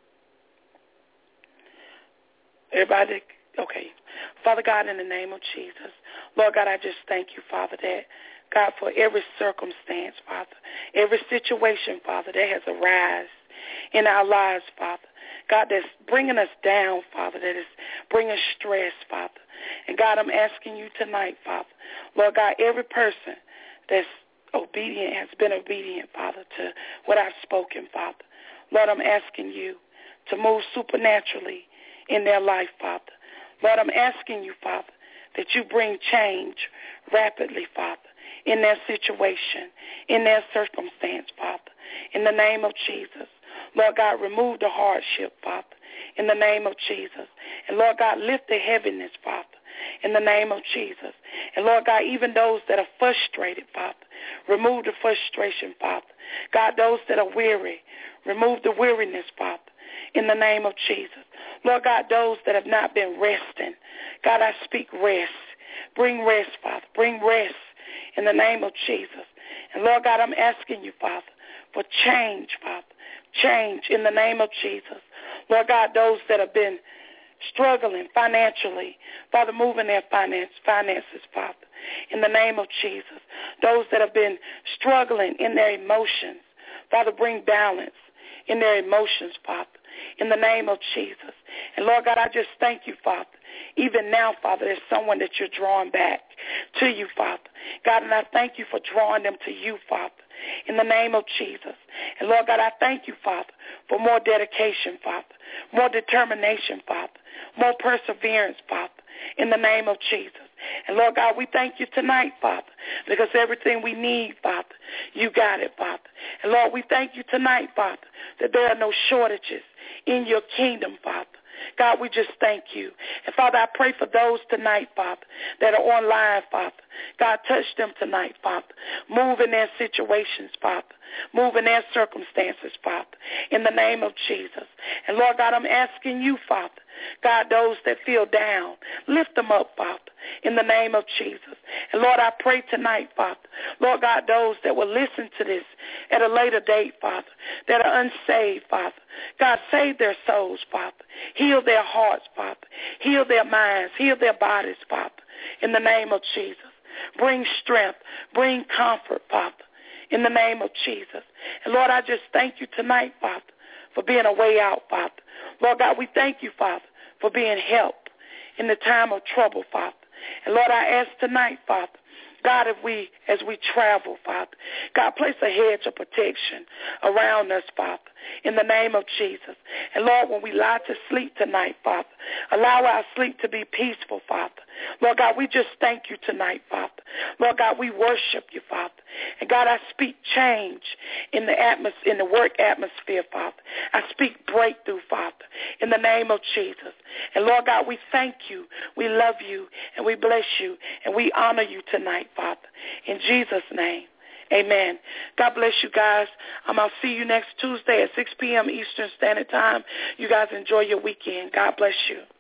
Everybody, okay. Father God, in the name of Jesus, Lord God, I just thank you, Father, that, God, for every circumstance, Father, every situation, Father, that has arisen in our lives, Father. God, that's bringing us down, Father, that is bringing stress, Father. And, God, I'm asking you tonight, Father, Lord God, every person that's obedient, has been obedient, Father, to what I've spoken, Father. Lord, I'm asking you to move supernaturally in their life, Father. Lord, I'm asking you, Father, that you bring change rapidly, Father, in their situation, in their circumstance, Father, in the name of Jesus. Lord God, remove the hardship, Father, in the name of Jesus. And Lord God, lift the heaviness, Father, in the name of Jesus. And Lord God, even those that are frustrated, Father, remove the frustration, Father. God, those that are weary, remove the weariness, Father, in the name of Jesus. Lord God, those that have not been resting, God, I speak rest. Bring rest, Father. Bring rest in the name of Jesus. And Lord God, I'm asking you, Father, for change, Father. Change in the name of Jesus. Lord God, those that have been struggling financially, Father, moving their finance, finances, Father, in the name of Jesus. Those that have been struggling in their emotions, Father, bring balance in their emotions, Father, in the name of Jesus. And Lord God, I just thank you, Father. Even now, Father, there's someone that you're drawing back to you, Father. God, and I thank you for drawing them to you, Father, in the name of Jesus. And Lord God, I thank you, Father, for more dedication, Father, more determination, Father, more perseverance, Father, in the name of Jesus. And Lord God, we thank you tonight, Father, because everything we need, Father, you got it, Father. And Lord, we thank you tonight, Father, that there are no shortages in your kingdom, Father. God, we just thank you. And Father, I pray for those tonight, Father, that are online, Father. God, touch them tonight, Father. Move in their situations, Father. Move in their circumstances, Father, in the name of Jesus. And Lord God, I'm asking you, Father, God, those that feel down, lift them up, Father, in the name of Jesus. And Lord, I pray tonight, Father, Lord God, those that will listen to this at a later date, Father, that are unsaved, Father, God, save their souls, Father. Heal their hearts, Father. Heal their minds. Heal their bodies, Father, in the name of Jesus. Bring strength. Bring comfort, Father, in the name of Jesus. And Lord, I just thank you tonight, Father, for being a way out, Father. Lord God, we thank you, Father, for being help in the time of trouble, Father. And Lord, I ask tonight, Father, God, if we, as we travel, Father, God, place a hedge of protection around us, Father, in the name of Jesus. And Lord, when we lie to sleep tonight, Father, allow our sleep to be peaceful, Father. Lord God, we just thank you tonight, Father. Lord God, we worship you, Father. And God, I speak change in the atmosphere, in the work atmosphere, Father. I speak breakthrough, Father, in the name of Jesus. And Lord God, we thank you, we love you, and we bless you, and we honor you tonight, Father. In Jesus' name, amen. God bless you guys. Um, I'll see you next Tuesday at six p.m. Eastern Standard Time. You guys enjoy your weekend. God bless you.